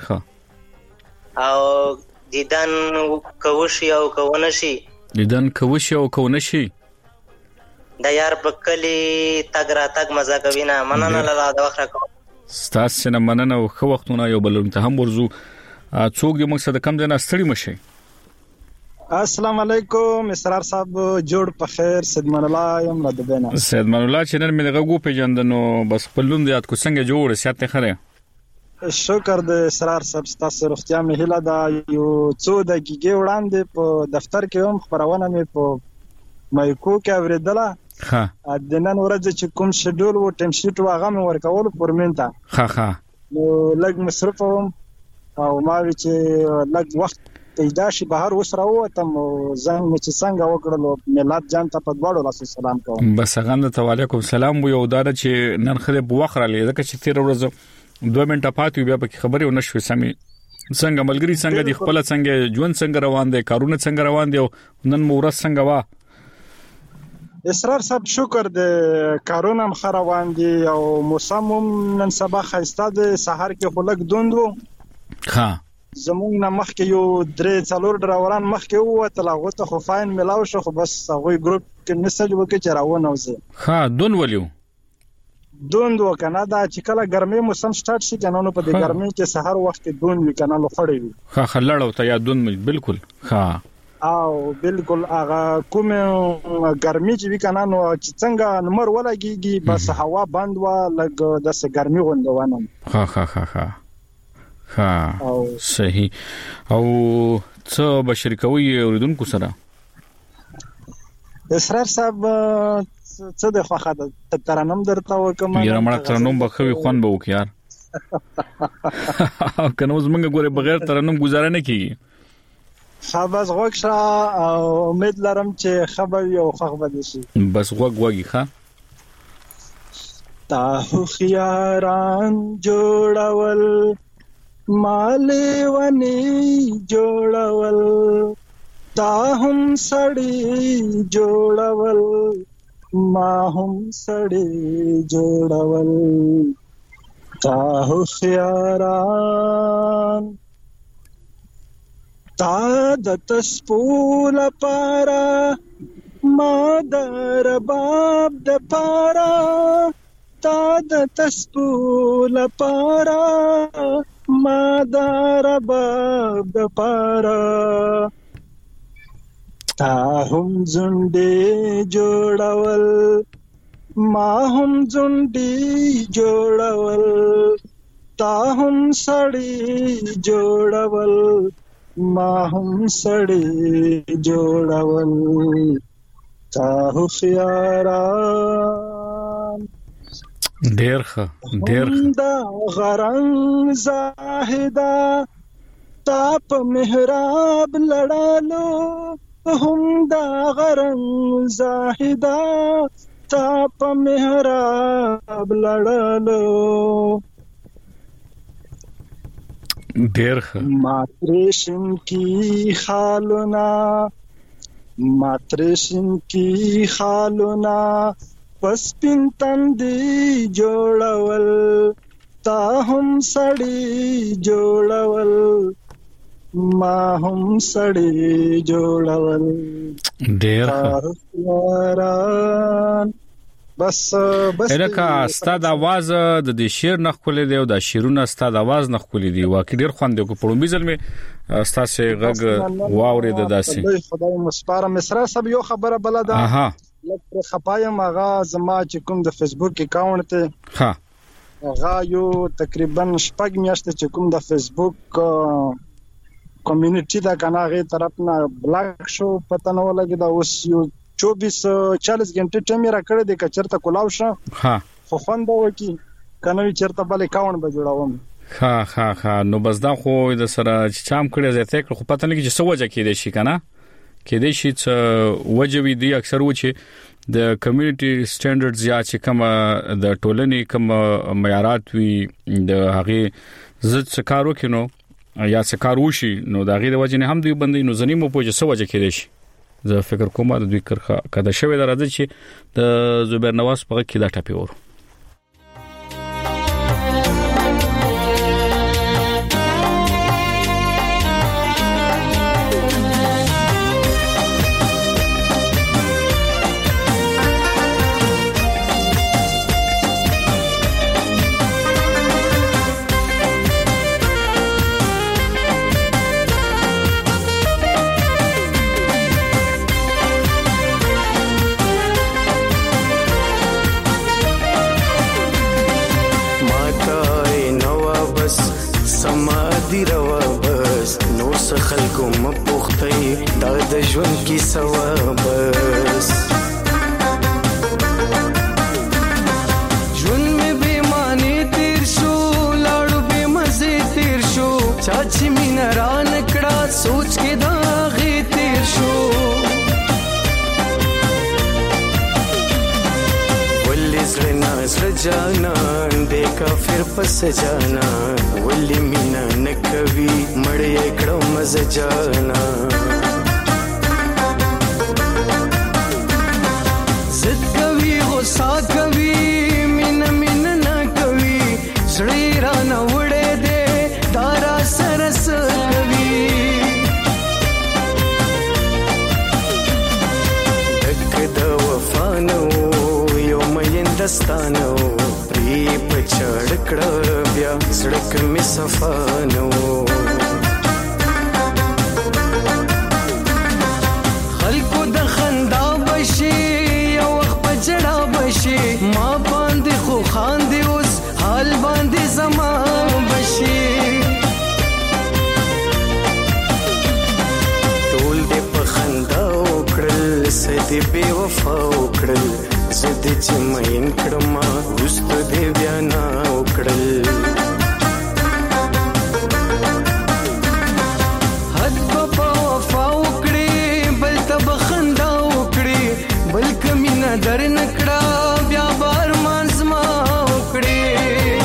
ښه او دیدن کوشي او کونشي دیدن کوشي او کونشي د یار په کلی تګ را تګ مزه کوي نه مننه لاله د وخت راکو ستاسو نه مننه او خو وختونه یو بل ته هم ورزو څوک دې مقصد کم ځنه ستړي مشي السلام علیکم اسرار صاحب جوړ په خیر سیدمان الله یم د بنا سیدمان الله چې نن مې غو پیجندنو بس خپلوند یاد کو څنګه جوړ سیاته خره شکر د اسرار صاحب ستاسو روغتیا مې هله دا یو څو دقیقې وړاندې په دفتر کې هم خبرونه مې په مایکو کې اوریدله ها د نن ورځ چې کوم شډول و ټیم شیټ واغه مې ورکول پرمنتا ها ها نو لګ مصرف هم او ما چې لګ وخت پیدا شي بهر وسره وتم زنګ مې چې څنګه وکړلو ملت جان ته په دواړو لاسو سلام کوم بس غند ته وعلیکم سلام یو دار چې نن خله بوخره لې ځکه چې تیر ورځ دوه منټه پاتې بیا په خبرې ونشوي سمي څنګه ملګری څنګه دی خپل څنګه ژوند څنګه روان دي کارونه څنګه روان دي نن مورس څنګه وا اسرار صاحب شکر د کارونه هم روان دي او موسم نن سبا خسته د سحر کې خلک دوندو ها زمونږ نه مخکې یو درې څلور ډراوران مخکې ووتل هغه ته خو فاین ملاو شو خو بس هغه ګروپ کې میسج وکړي چې راونه وځي ها دون ولیو دون دو کنه دا چې کله ګرمي موسم سٹارټ شي کنه نو په دې ګرمي کې سحر وخت دون وی کنه لو خړې وي ها خلړو ته یا دون بالکل ها او بالکل هغه کوم ګرمي چې وی کنه نو چې څنګه نمبر ولګيږي بس هوا بند و لګ د سه ګرمي غوندونه ها ها ها ها ها صحیح او څه بشریکوي اوریدونکو سره اسرار صاحب څه د خوخه د ترنم درته وکم یاره مړه ترنم بخوي خوان به وک یار کنه زمونږ ګوره بغیر ترنم گزاره نه کیږي خباز غوښه او امید لرم چې خبر یو خبر دي شي بس غوګ وګي ښا تا خياران جوړول مالې ونی جوړول تا هم سړی جوړول ما هم سړی جوړول تا خياران تا د تسپول پارا ما در باب د پارا تا د تسپول پارا ما در باب د پارا تا هم زنډي جوړول ما هم زنډي جوړول تا هم سړی جوړول ما هم سړی جوړول تا خياران ډېر ښه ډېر دا غرنګ زاهدا تا په محراب لړالو هم دا غرنګ زاهدا تا په محراب لړالو ډېر ښه ماتریشن کی خالونا ماتریشن کی خالونا پس پینتندی جوړول تا هم سړی جوړول ما هم سړی جوړول ډېر ښه بس بس الکه ستاد आवाज د دې شعر نه خولې دی او د شعرونو ستاد आवाज نه خولې دی واکې ډېر خوند کو پړم بيزل می ستاسو غږ واوري د داسي خدای مسپاره مصرا سب یو خبره بل ده اها لکه خپایم هغه زما چې کوم د فیسبوک اکاونټ ته ها هغه یو تقریبا شپږ میاشتې چې کوم د فیسبوک کمیونټي دا کنه غي طرف نه بلاک شو پته نه ولګي دا اوس یو چوبیس چالیس غنټه ټیم را کړی د کچرته کولاو شو ها خو خوند وکي کنه چرته بل اکاونټ به جوړاوم ها ها ها نو بس دا خو د سره چام کړی زته خو پته نه کې چې سوجه کې دی شي کنه کې دی شي چې وجوي دی اکثر و چې د کمیونټي سټانډرډز یا چې کوم د ټولنې کوم معیارات وي د هغه ضد څکارو کینو یا څکارو شي نو د هغه د وجه نه هم دوی باندې نو ځنی مو پوجا سو وجه کېدې شي زه فکر کوم د دوی کرخه کده شوی درځي چې د زبیر نواز په کې دا ټاپي ور ژوند کی ثوابس ژوند می به معنی تیر شو لاړو به مزه تیر شو چاچی مینران کړه سوچ کې دا غي تیر شو ولې زړه زړه جانان دې کافر پس جانا ولې مینا نکوي مړې کړه مزه جانا سا کوي مين مين نه کوي زړه را نه وړې دې دارا سرس کوي دک د وفانو یو مین دستانو پری پچړ کړه بیا سړک می صفانو خلکو د خندا بشي جڑا بشي ما باندې خو خاندي اوس حال باندې زما بشي ټول دې په خندا وکړل سدي بے وفا وکړل زدي چې مين کړما وست دې بیا نا وکړل حد په وفا وکړي بل تب خندا وکړي بل کمینا در نکړه بیا بار مانزما وکړي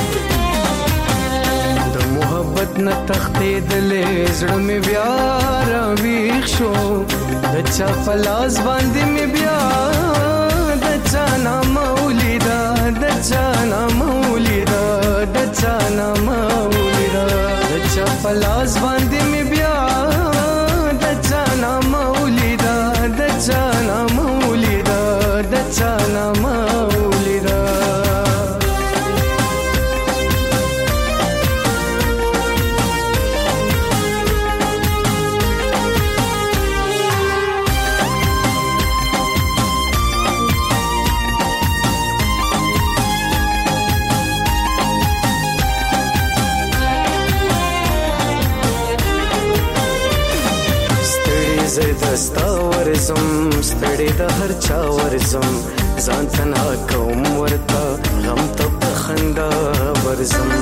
د محبت نه تختې دلې زړه می بیا را ویښ شو د چا فلاس باندې می بیا د چا نام ولیدا د چا نام ولیدا د چا نام ولیدا د چا فلاس باندې می بیا د چا نام ولیدا د چا نام ولیدا د چا نام ولیدا زدستا ورزم ستړي د هر چا ورزم ځان تنها کوم ورتا غم ته بخندا ورزم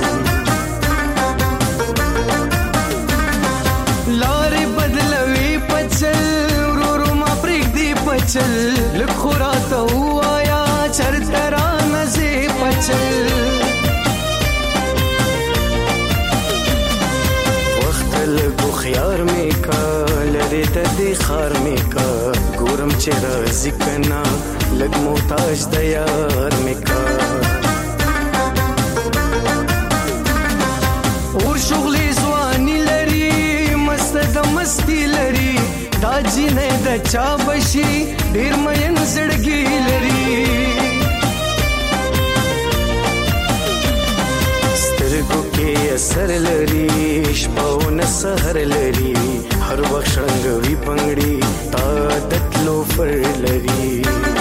لارې بدلوي پچل ورو ما پرېږ دی پچل لږ خو راته ووایا چرته رانځې پچل وخت لږ خيار مې کا لري د دې خار مې کا ګورم چې راځي کنا لګ محتاج د یار مې کا اور شغلې ځواني لري مست د مستی لري دا جنې د چا بشي ډیر مېن زړګي لري سترګو کې اثر لري شپه نه سحر لري هر وخت رنگوي پنګړي تا دتلو فر لري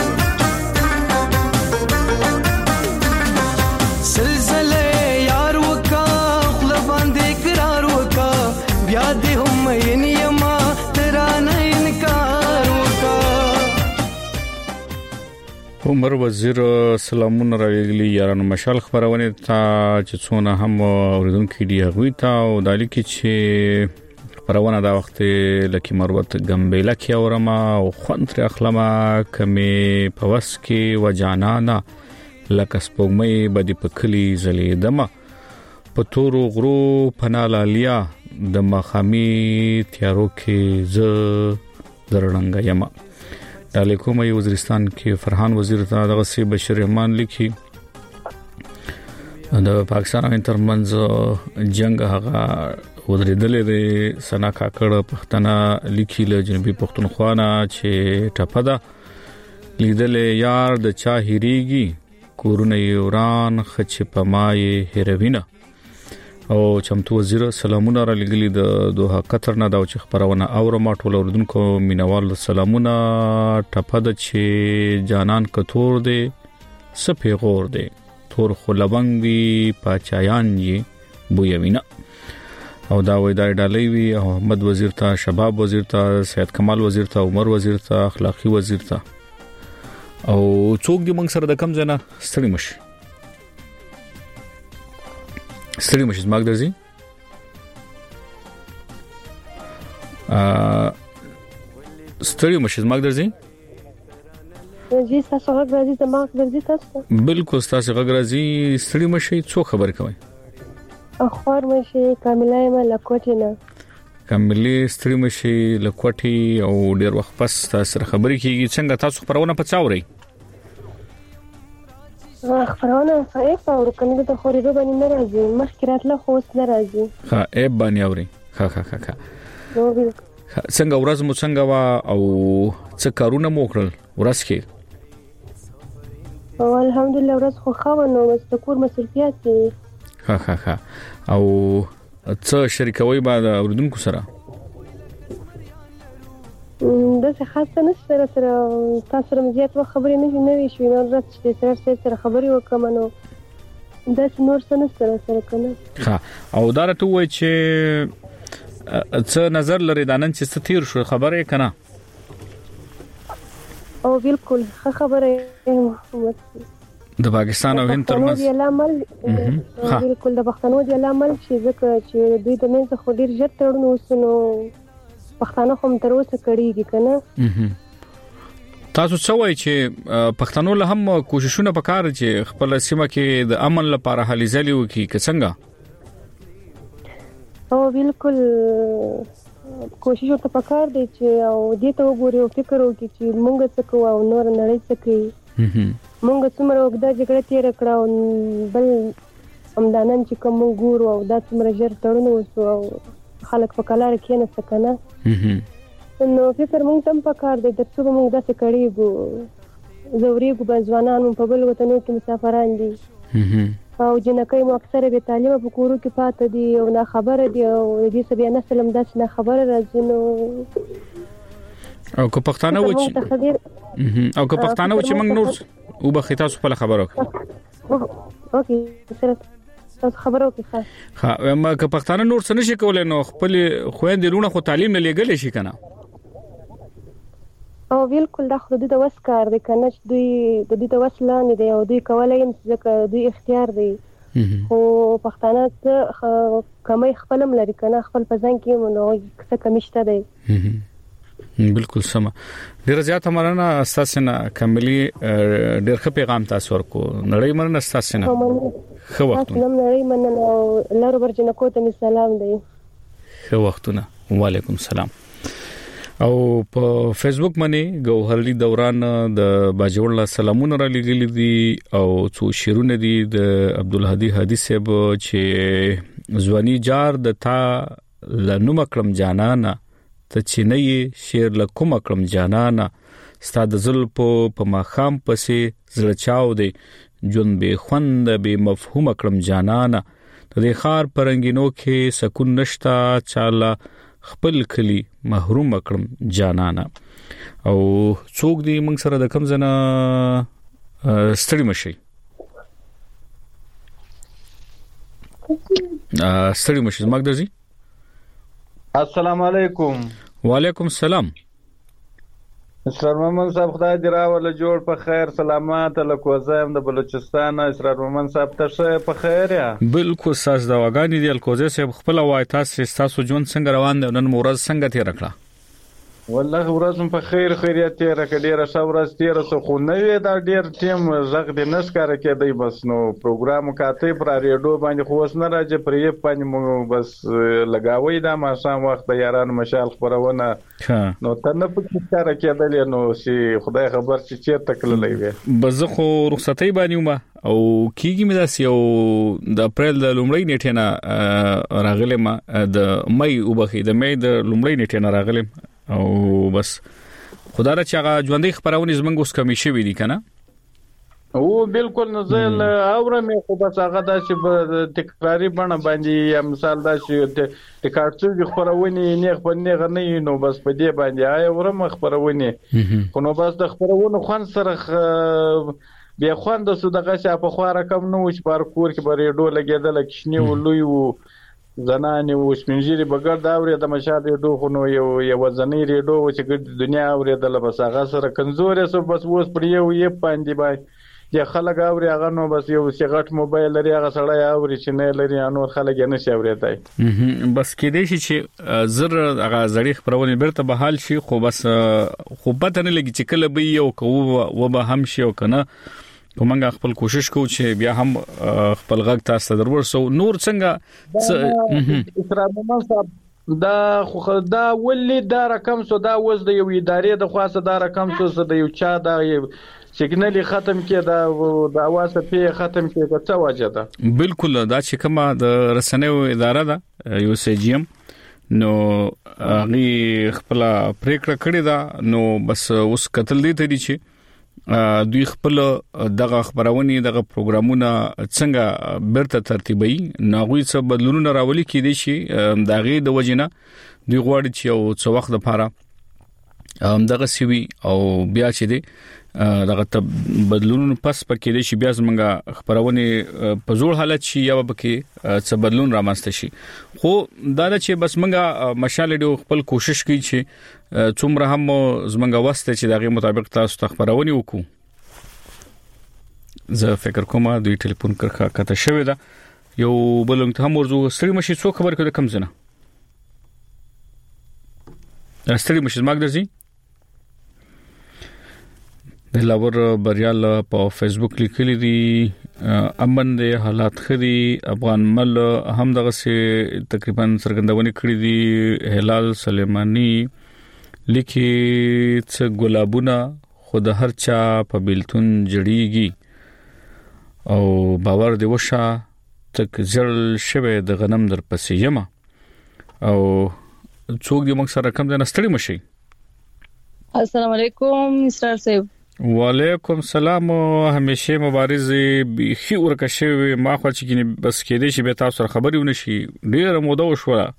سلسله یار وکا خپل باندې قرار وکا بیا دې هم ینیما ترانه انکار وکا عمر وزیر سلامونه راغلي یارانو مشال خبرونه تا چې څونه هم اوریدونکو دی هغه تا او دالی کې چې خبرونه دا وخت لکه مروت ګمبېلا کې اورما او خنتر اخلمه کمه پوس کې و جانانا لکه سپوږمۍ بدی پکلی زلې دمه په تورو غرو پنالالیا د مخامي تیارو کې ز درنګ یما د لیکومي وزیرستان کې فرحان وزیر ته دغه سی بشیر رحمان لیکي د پاکستان او ترمنځ جنگ هغه ودرېدلې د سنا کاکړ پښتنه لیکي له جنوبي پښتونخوا نه چې ټپدا لیدلې یار د چا هریږي کورونه یوران خچ پمای هروینه او چمتو وزیر سلامونه را لګلې د دوه قطر نه دا چې خبرونه اور ما ټول اوردونکو مینوال سلامونه ټپدا چې جانان کتور دی سپې غور دی تور خلبنګ وی پاچایان یې بویوینا او دا وای دا ډالۍ وی احمد وزیر ته شباب وزیر ته سید کمال وزیر ته عمر وزیر ته اخلاقی وزیر ته او څوک دې موږ سره د کم ځنه ستړي مشي ستړي مشي زماګ درځي ا ستړي مشي زماګ درځي جی تاسو غږ راځي زماګ درځي تاسو بالکل تاسو غږ راځي ستړي مشي څو خبر کوي اخبار مشي کاملای ما لکوټینا کاملې ستړي مشي لکوټي او ډیر وخت پس تاسو خبرې کیږي څنګه تاسو خبرونه پڅاوري خبرونه فایف او کنه د خوري باندې ناراضي مخکرات له خوست ناراضي ها ایب باندې اوري ها ها ها څنګه ورځ مو څنګه وا او څه کارونه مو کړل ورځ کې او الحمدلله ورځ خو خو نو مستقور مسؤلیت دي ها ها ها او څه شریکوي بعد اوردونکو سره د څه خاصه نشته سره تاسو سره زیات وخت خبرې نه نه وی شو نو راځي چې سره سره خبرې وکم نو د نور څه نشته سره کنه ها او دا راته وای چې څه نظر لري دا نن چې ستیر شو خبره کنه او بالکل خبره د پاکستان او هند ترمنځ د عمل بالکل د پښتنو د عمل چې ځکه چې دوی د منځ خو ډیر ژر تړون وسنو پښتانه هم تر اوسه کړيږي کنه تاسو څه وایي چې پښتنو له هم کوششونه وکړي چې خپل سیمه کې د امن لپاره هلي ځلي وکړي که څنګه او بالکل کوشش ته پکار دی چې او دې ته وګوري او فکر وکړي چې موږ څه کوو او نور نړۍ څه کوي موږ څومره وګدا جګړه تیر کړه او بل همدانن چې کوم ګورو او دا څومره ژر تړون وسو او خلک په کلار کې نه سکنه نو فکر موږ تم پکار دی چې موږ داسې کړیږو زوريګو بځوانانو په بل وطنو کې مسافران دي او جنکې مو اکثره به تعلیم په کورو کې پاتې دي او نه خبره دي او دې سبیا نه سلام داسې نه خبره راځي نو او که پښتانه و چې او که پښتانه و چې موږ نور او به خطا سو په خبرو اوکې سره تاسو خبرو کې ها ما که پښتانه نور څه نشي کولای نو خپل خويندې لونه خو تعلیم نه لګل شي کنه او بالکل دا خو د وس کار دی کنه چې دوی د دې د وسلان دي او دوی کولای ځکه دوی اختیار دی خو پښتانه ته کمای خپلم لري کنه خپل پزان کې نو څه کمشته دی بالکل سم ډیر زیات مرنه اساسنه کملی ډیر ښه پیغام تاسو ورکو نړۍ مرنه اساسنه خو وختونه نړۍ مرنه لارو برجنه کوته سلام دی خو وختونه وعلیکم السلام او په فیسبوک باندې ګوهرلی دوران د باجوړ سلامونه را لګیلي دي او څو شیرونه دي د عبدالهادي حدیث صاحب چې ځواني جار د تا لنو مکرم جانانا ته چینه شیر لکوم مکرم جانانا ستاد زلپ په ماخام پسې زړچاو دی جون به خوند به مفهوم کړم جانانا د خار پرنګینو کې سکون نشتا چاله خپل کلی محروم کړم جانانا او څوک دی موږ سره د کم زنه ستړي مشي ستړي مشي زماګ درځي السلام علیکم وعلیکم السلام اسرار مومن صاحب خدای دې راوله جوړ په خیر سلامات الکوزم د بلوچستان اسرار مومن صاحب ته په خیر یا بالکل ساز دا وګانی دی الکوزه صاحب خپل وای تاسو تاسو جون څنګه روان دی نن مورز څنګه تیر کړه والله ورځم په خیر خیریت تیر کړه ډیره ښه ورځ تیر سو خو نه وی دا ډیر ټیم زغ دې نشکاره کېدی بس نو پروګرام کاته پر ریډیو باندې خو وس نه راځي پر یې باندې بس لگاوي دا ما شام وخت یاران مشال خبرونه نو تنه په ښکاره کېدل نو شي خدای خبر چې چیرته تکللې وي بزه خو رخصتۍ باندې ما او کیږي مې داس یو د اپریل د لومړۍ نیټه نه راغله ما د مې وبخي د مې د لومړۍ نیټه نه راغله او بس خدای چې هغه ژوندۍ خبرونه زمونږ اوس کمی شوي دي کنه او بالکل نزل اورم خو بس هغه د چې تکراری بڼه باندې یا مثال دا چې ټکارڅو خبرونه نه خبرونه نه نو بس په دې باندې آی اورم خبرونه خو نو بس د خبرونه خوان سره بیا خوند سو دغه چې په خواره کم نو چې بار کور کې بری ډو لګیدل کښنی ولوي وو زنانه و سپینجری بغیر دا اورې د مشال ریډو خو نو یو یو ځنی ریډو چې ګډ دنیا اورېدل بس هغه سره کمزورې سو بس اوس پر یو یې باندې بای یا خلک اوري هغه نو بس یو سیغټ موبایل لري هغه سړی اوري چې نه لري انو خلک نه شي اورېدای بس کې دې چې زر هغه زړی خبرونه برته به حال شي خو بس خو پته نه لګي چې کله به یو کو و به هم شي او کنه کومه خپل کوشش کوو چې بیا هم خپل غږ تاسو ته درورسو نور څنګه اسرار مومن صاحب دا خو دا ولې دا رقم سو دا وز د یو ادارې د خاصه دا رقم سو د یو چا دا سیګنال ختم کې دا د اواسه په ختم کې څه وجه ده بالکل دا چې کومه د رسنیو اداره ده یو سی جی ام نو غي خپل پریکړه کړې ده نو بس اوس قتل دي ته دي چې دوی خپل دغه خبرونه دغه پروګرامونه څنګه برته ترتیبي ناغوي څه بدلونونه راولي کې دي چې دغه د وجنه دوی غواړي چې او څو وخت لپاره دغه سیوی او بیا چې دي دغه بدلونونه پس پکې دي چې بیا زمونږه خبرونه په زوړ حالت شي یا پکې څه بدلون رامنځته شي خو دا چې بس مونږه مشال ډیو خپل کوشش کوي چې څومره هم زمونږه واسطه چې دغه مطابق تاسو ته خبرونه وکړو زه فکر کوم دوی ټلیفون کرخه کته شوی دا یو بلنګ ته موضوع ستړي مشي څو خبر کړه کم زنه ستړي مشي زماګ درځي د لاور بریال په فیسبوک لیکلي دي امن د حالات خري افغان مل هم دغه سي تقریبا سرګندونی کړی دي هلال سليماني لیکي څ ګلابونه خود هر چا په بیلتون جړیږي او باور دی وشه تک زړل شوه د غنم در پسې یما او څوک دې موږ سره کم نه ستړي مشي السلام علیکم اسرار صاحب وعلیکم السلام همیشه مبارزه بخي ورکه شوی ما خو چې بس کې دې شي به تاسو سره خبري ونشي ډیر موده وشوه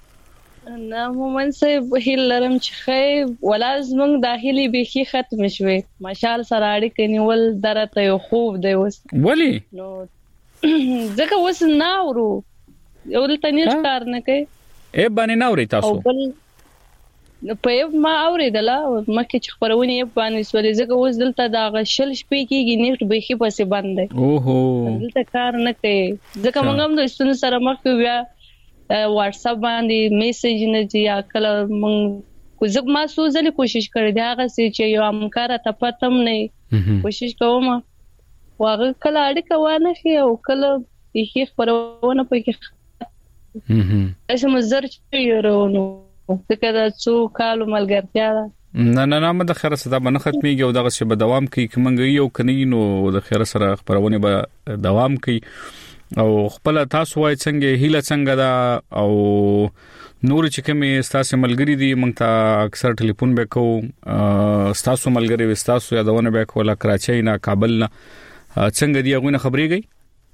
نه مومن صاحب هیل لرم چې خې ولاز موږ داخلي بخي ختم شوي ماشال سره اړیکې نیول درته یو خوب دی وس ولی نو ځکه وس نه ورو یو دلته نه کار نه کوي ای باندې نه وري تاسو نو په ما اوریدله مکه چې خبرونه یې باندې سولې ځکه اوس دلته دا غشل شپې کېږي نیټ به خې پسې بند دی اوهو دلته کار نه کوي ځکه موږ هم د استاد سره مخ بیا واتس اپ باندې میسج نه دی کله موږ کوزګ ما سوزل کوشش کړې دا هغه چې یو امکار ته پاتم نه کوشش کوم واغه کله اړیکه وانه خي او کله یې خبرونه پکې هم اسمه زر چې ورونو څنګه دا څو کالو ملګرتیا ده نه نه نه د خیر سره به نه ختميږي او دغه څه به دوام کوي کومنګ یو کني نو د خیر سره خبرونه به دوام کوي او خپل تاسو وای څنګه هیله څنګه دا او نور چې کومه تاسو ملګری دي مونږ ته اکثر ټلیفون به کو تاسو ملګری وستاسو یادونه به کوله کراچۍ نه کابل نه څنګه دی غوونه خبريږي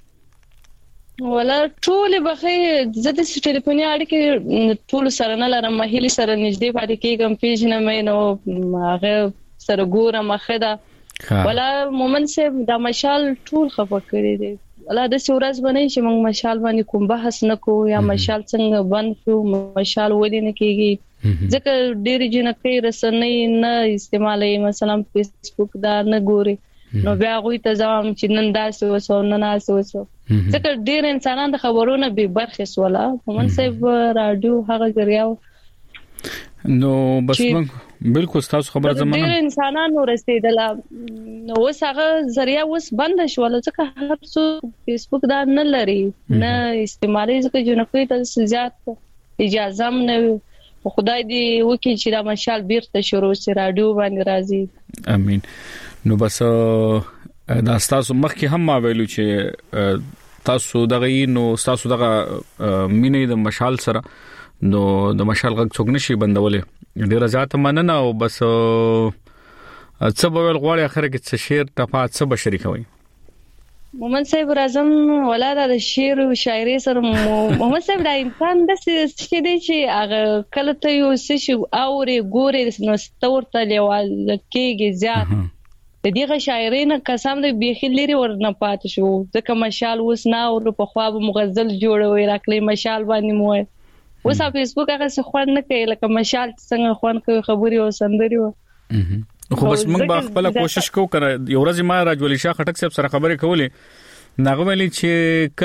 ولا ټول بخې زده ټلیفوني اړیکې ټول سره نه لرم مهلي سره نږدې پاتې کېږم پیژنم نو هغه سره ګورم خدا ولا مومن صاحب د مشال ټول خفه کړی دی ولا د سورز باندې چې موږ مشال باندې کوم بحث نکو یا مشال څنګه بند شو مشال ولې نه کېږي ځکه ډېری جنکې رسنۍ نه استعمالي، مثلا فیسبوک دا نه ګوري، نو بیا غوي ته ځم چې نن داسې وسو نن داسې وسو، ځکه ډېر انسانان د خبرونو به برخه سواله مومن صاحب رادیو هغه ذریعہ نو بس موږ بالکل تاسو خبره زمونه ډېر انسانانو رسیدل نو اوس هغه ذریعہ اوس بند شول، ځکه هر څو فیسبوک دا نه لري نه استعمالي، ځکه جنکې ته زیات اجازه نه، خدای دې وکړي چې دا مشال بیرته شروع شي رادیو باندې راځي. امين. نو بس دا تاسو مخکې هم ما ویلو چې تاسو دغه نو تاسو دغه مینې د مشال سره نو د مشال غږ څوک نشي بندولې، ډیر زیات مننه او بس څه به ول غواړي اخر کې څه شعر ټپه څه به شریکوي. محمد صاحب راځم ولاده د شعر او شاعري سره محمد صاحب د انسان د څه دي چې هغه کله ته یو څه اوري ګوري نو ستورته لیوال کېږي زیات د دغه شاعري نه قسم دې بيخي لري ورنه پات شو، ځکه مشال وس نه او په خوا به مغزل جوړوي راکلي مشال باندې مو اوس په فیسبوک هغه څه خوان نه کوي لکه مشال څنګه خوان کوي خبري او سندري و. خو بس موږ به خپل کوشش کوو کنه. یو ورځ ما راجولي شاه خټک صاحب سره خبرې کولې، ناغه ویلي چې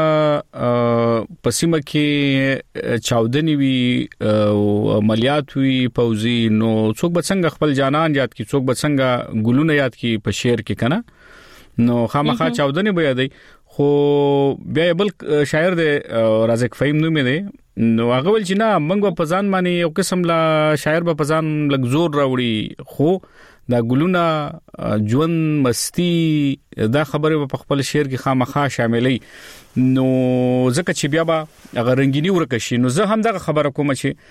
کله پسیمه کې چاودنی وی او عملیات وی پوزي نو څوک به څنګه خپل جانان یاد کی، څوک به څنګه ګلونه یاد کی په شعر کې کنه، نو خامخا چاودنی به یادي. خو بیا بل شاعر دی رازق فهیم نوم دی، نو هغه ول چې نه موږ په ځان باندې یو قسم لا شاعر به په ځان لګ زور راوړي، خو دا ګلونه ژوند مستی دا خبره په خپل شعر کې خامخا شاملې، نو ځکه چې بیا به هغه رنگینی ورکشي. نو زه هم دا خبره کوم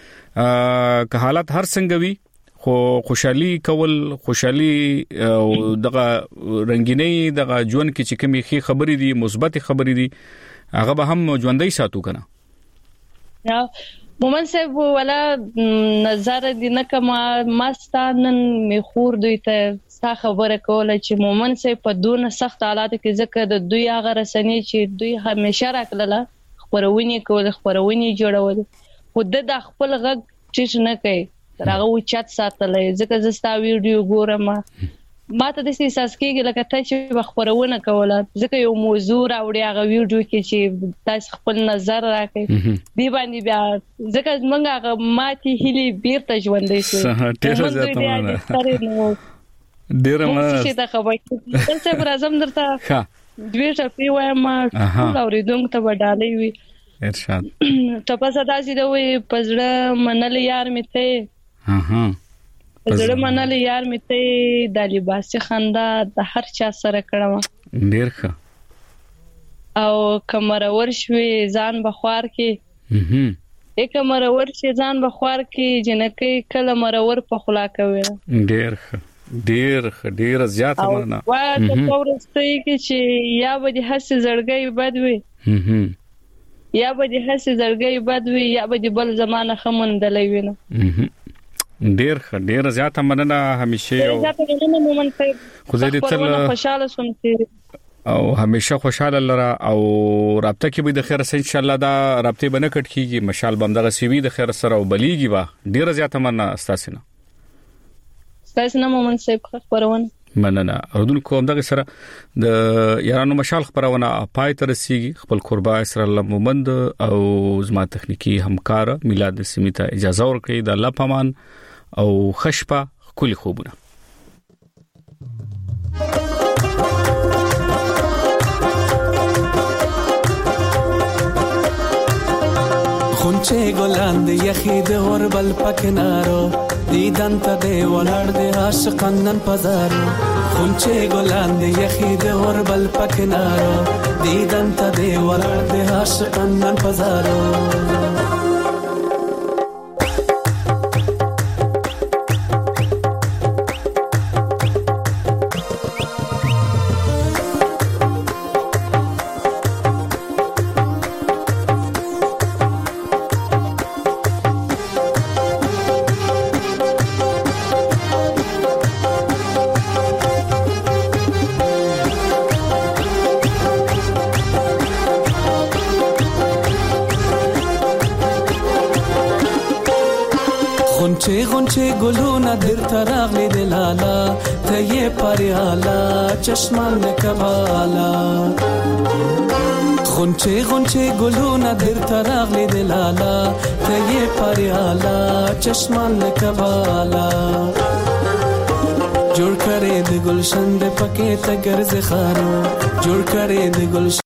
چې که حالت هر څنګه وي خو خوشحالي کول، خوشحالي او دغه رنگینی دغه ژوند کې چې کومې خې خبرې دي مثبت خبرې دي هغه به هم ژوندۍ ساتو کنه. یا مومن صاحب ولا نظر دي نه کما ماستانن میخور دوی ته ستا خبره کوله چې مومن صاحب په دون سخت حالات کې ځکه د دوی هغه رسنۍ چې دوی همیشه راکله خبرونه کول خبرونه جوړول، خو د خپل غږ چې نه کوي راغه و چات ساتلې، ځکه زستا ویډیو ګورم ما ته د احساس کېږي لکه ته چې خبرونه کوله، ځکه یو موضوع راوړي هغه ویډیو کې چې تاسو خپل نظر راکړي دی باندې بیا ځکه موږ هغه ماتي هلي بیرته ژوندې شو ډیر زیاته ډیر ما چې دا خبره چې څه برازم درته ها دوی ټپی وایم ټول اوریدونکو ته وډالې وي ارشاد ته په صدا سي دوی پزړه منل یار میته ها ها زړه منل یار میته د لباسي خندا د هر چا سره کړم ډیر ښه او کمرور شوي ځان بخوار کې هم یک مرور شي ځان بخوار کې جنکې کله مرور په خلا کوي ډیر ښه ډیر ښه ډیر زیات مننه وا ته پورسته کې چې یا به هڅه زړګي بد وي هم یا به هڅه زړګي بد وي یا به بل زمانه خمندلې وینه ډیر ښه ډیر زیاته مننه همیشه او زیاته مننه مومن صاحب خدای دې تل خوشاله شوم چې او همیشه خوشاله لره او رابطه کې به د خیر سره ان شاء الله دا رابطه بنه کټ کیږي مشال بمدغه سی وی د خیر سره او بلیږي با ډیر زیاته مننه استاسینه استاسینه مومن صاحب خبرونه مننه اردن کوم دغه سره د یارانو مشال خبرونه پای تر سیږي خپل قربا اسر الله مومند او زما تخنیکی همکار میلاد سیمیته اجازه ورکړي د الله پامان او خشپا کلی خوبونه خونچه ګلان د یخې د اوربل پکنارو دیدن ته دی ولړ د عاشقان نن پزارو خونچه ګلان د یخې د اوربل پکنارو دیدن ته دی ولړ د عاشقان نن پزارو غونچه غونچه ګلونه درته راغلي د لالا ته یې پریالا چشمان کبالا غونچه غونچه ګلونه درته راغلي د لالا ته یې پریالا چشمان کبالا جوړ کړې د ګلشن د پکې ته ګرځې خارو جوړ کړې د ګلشن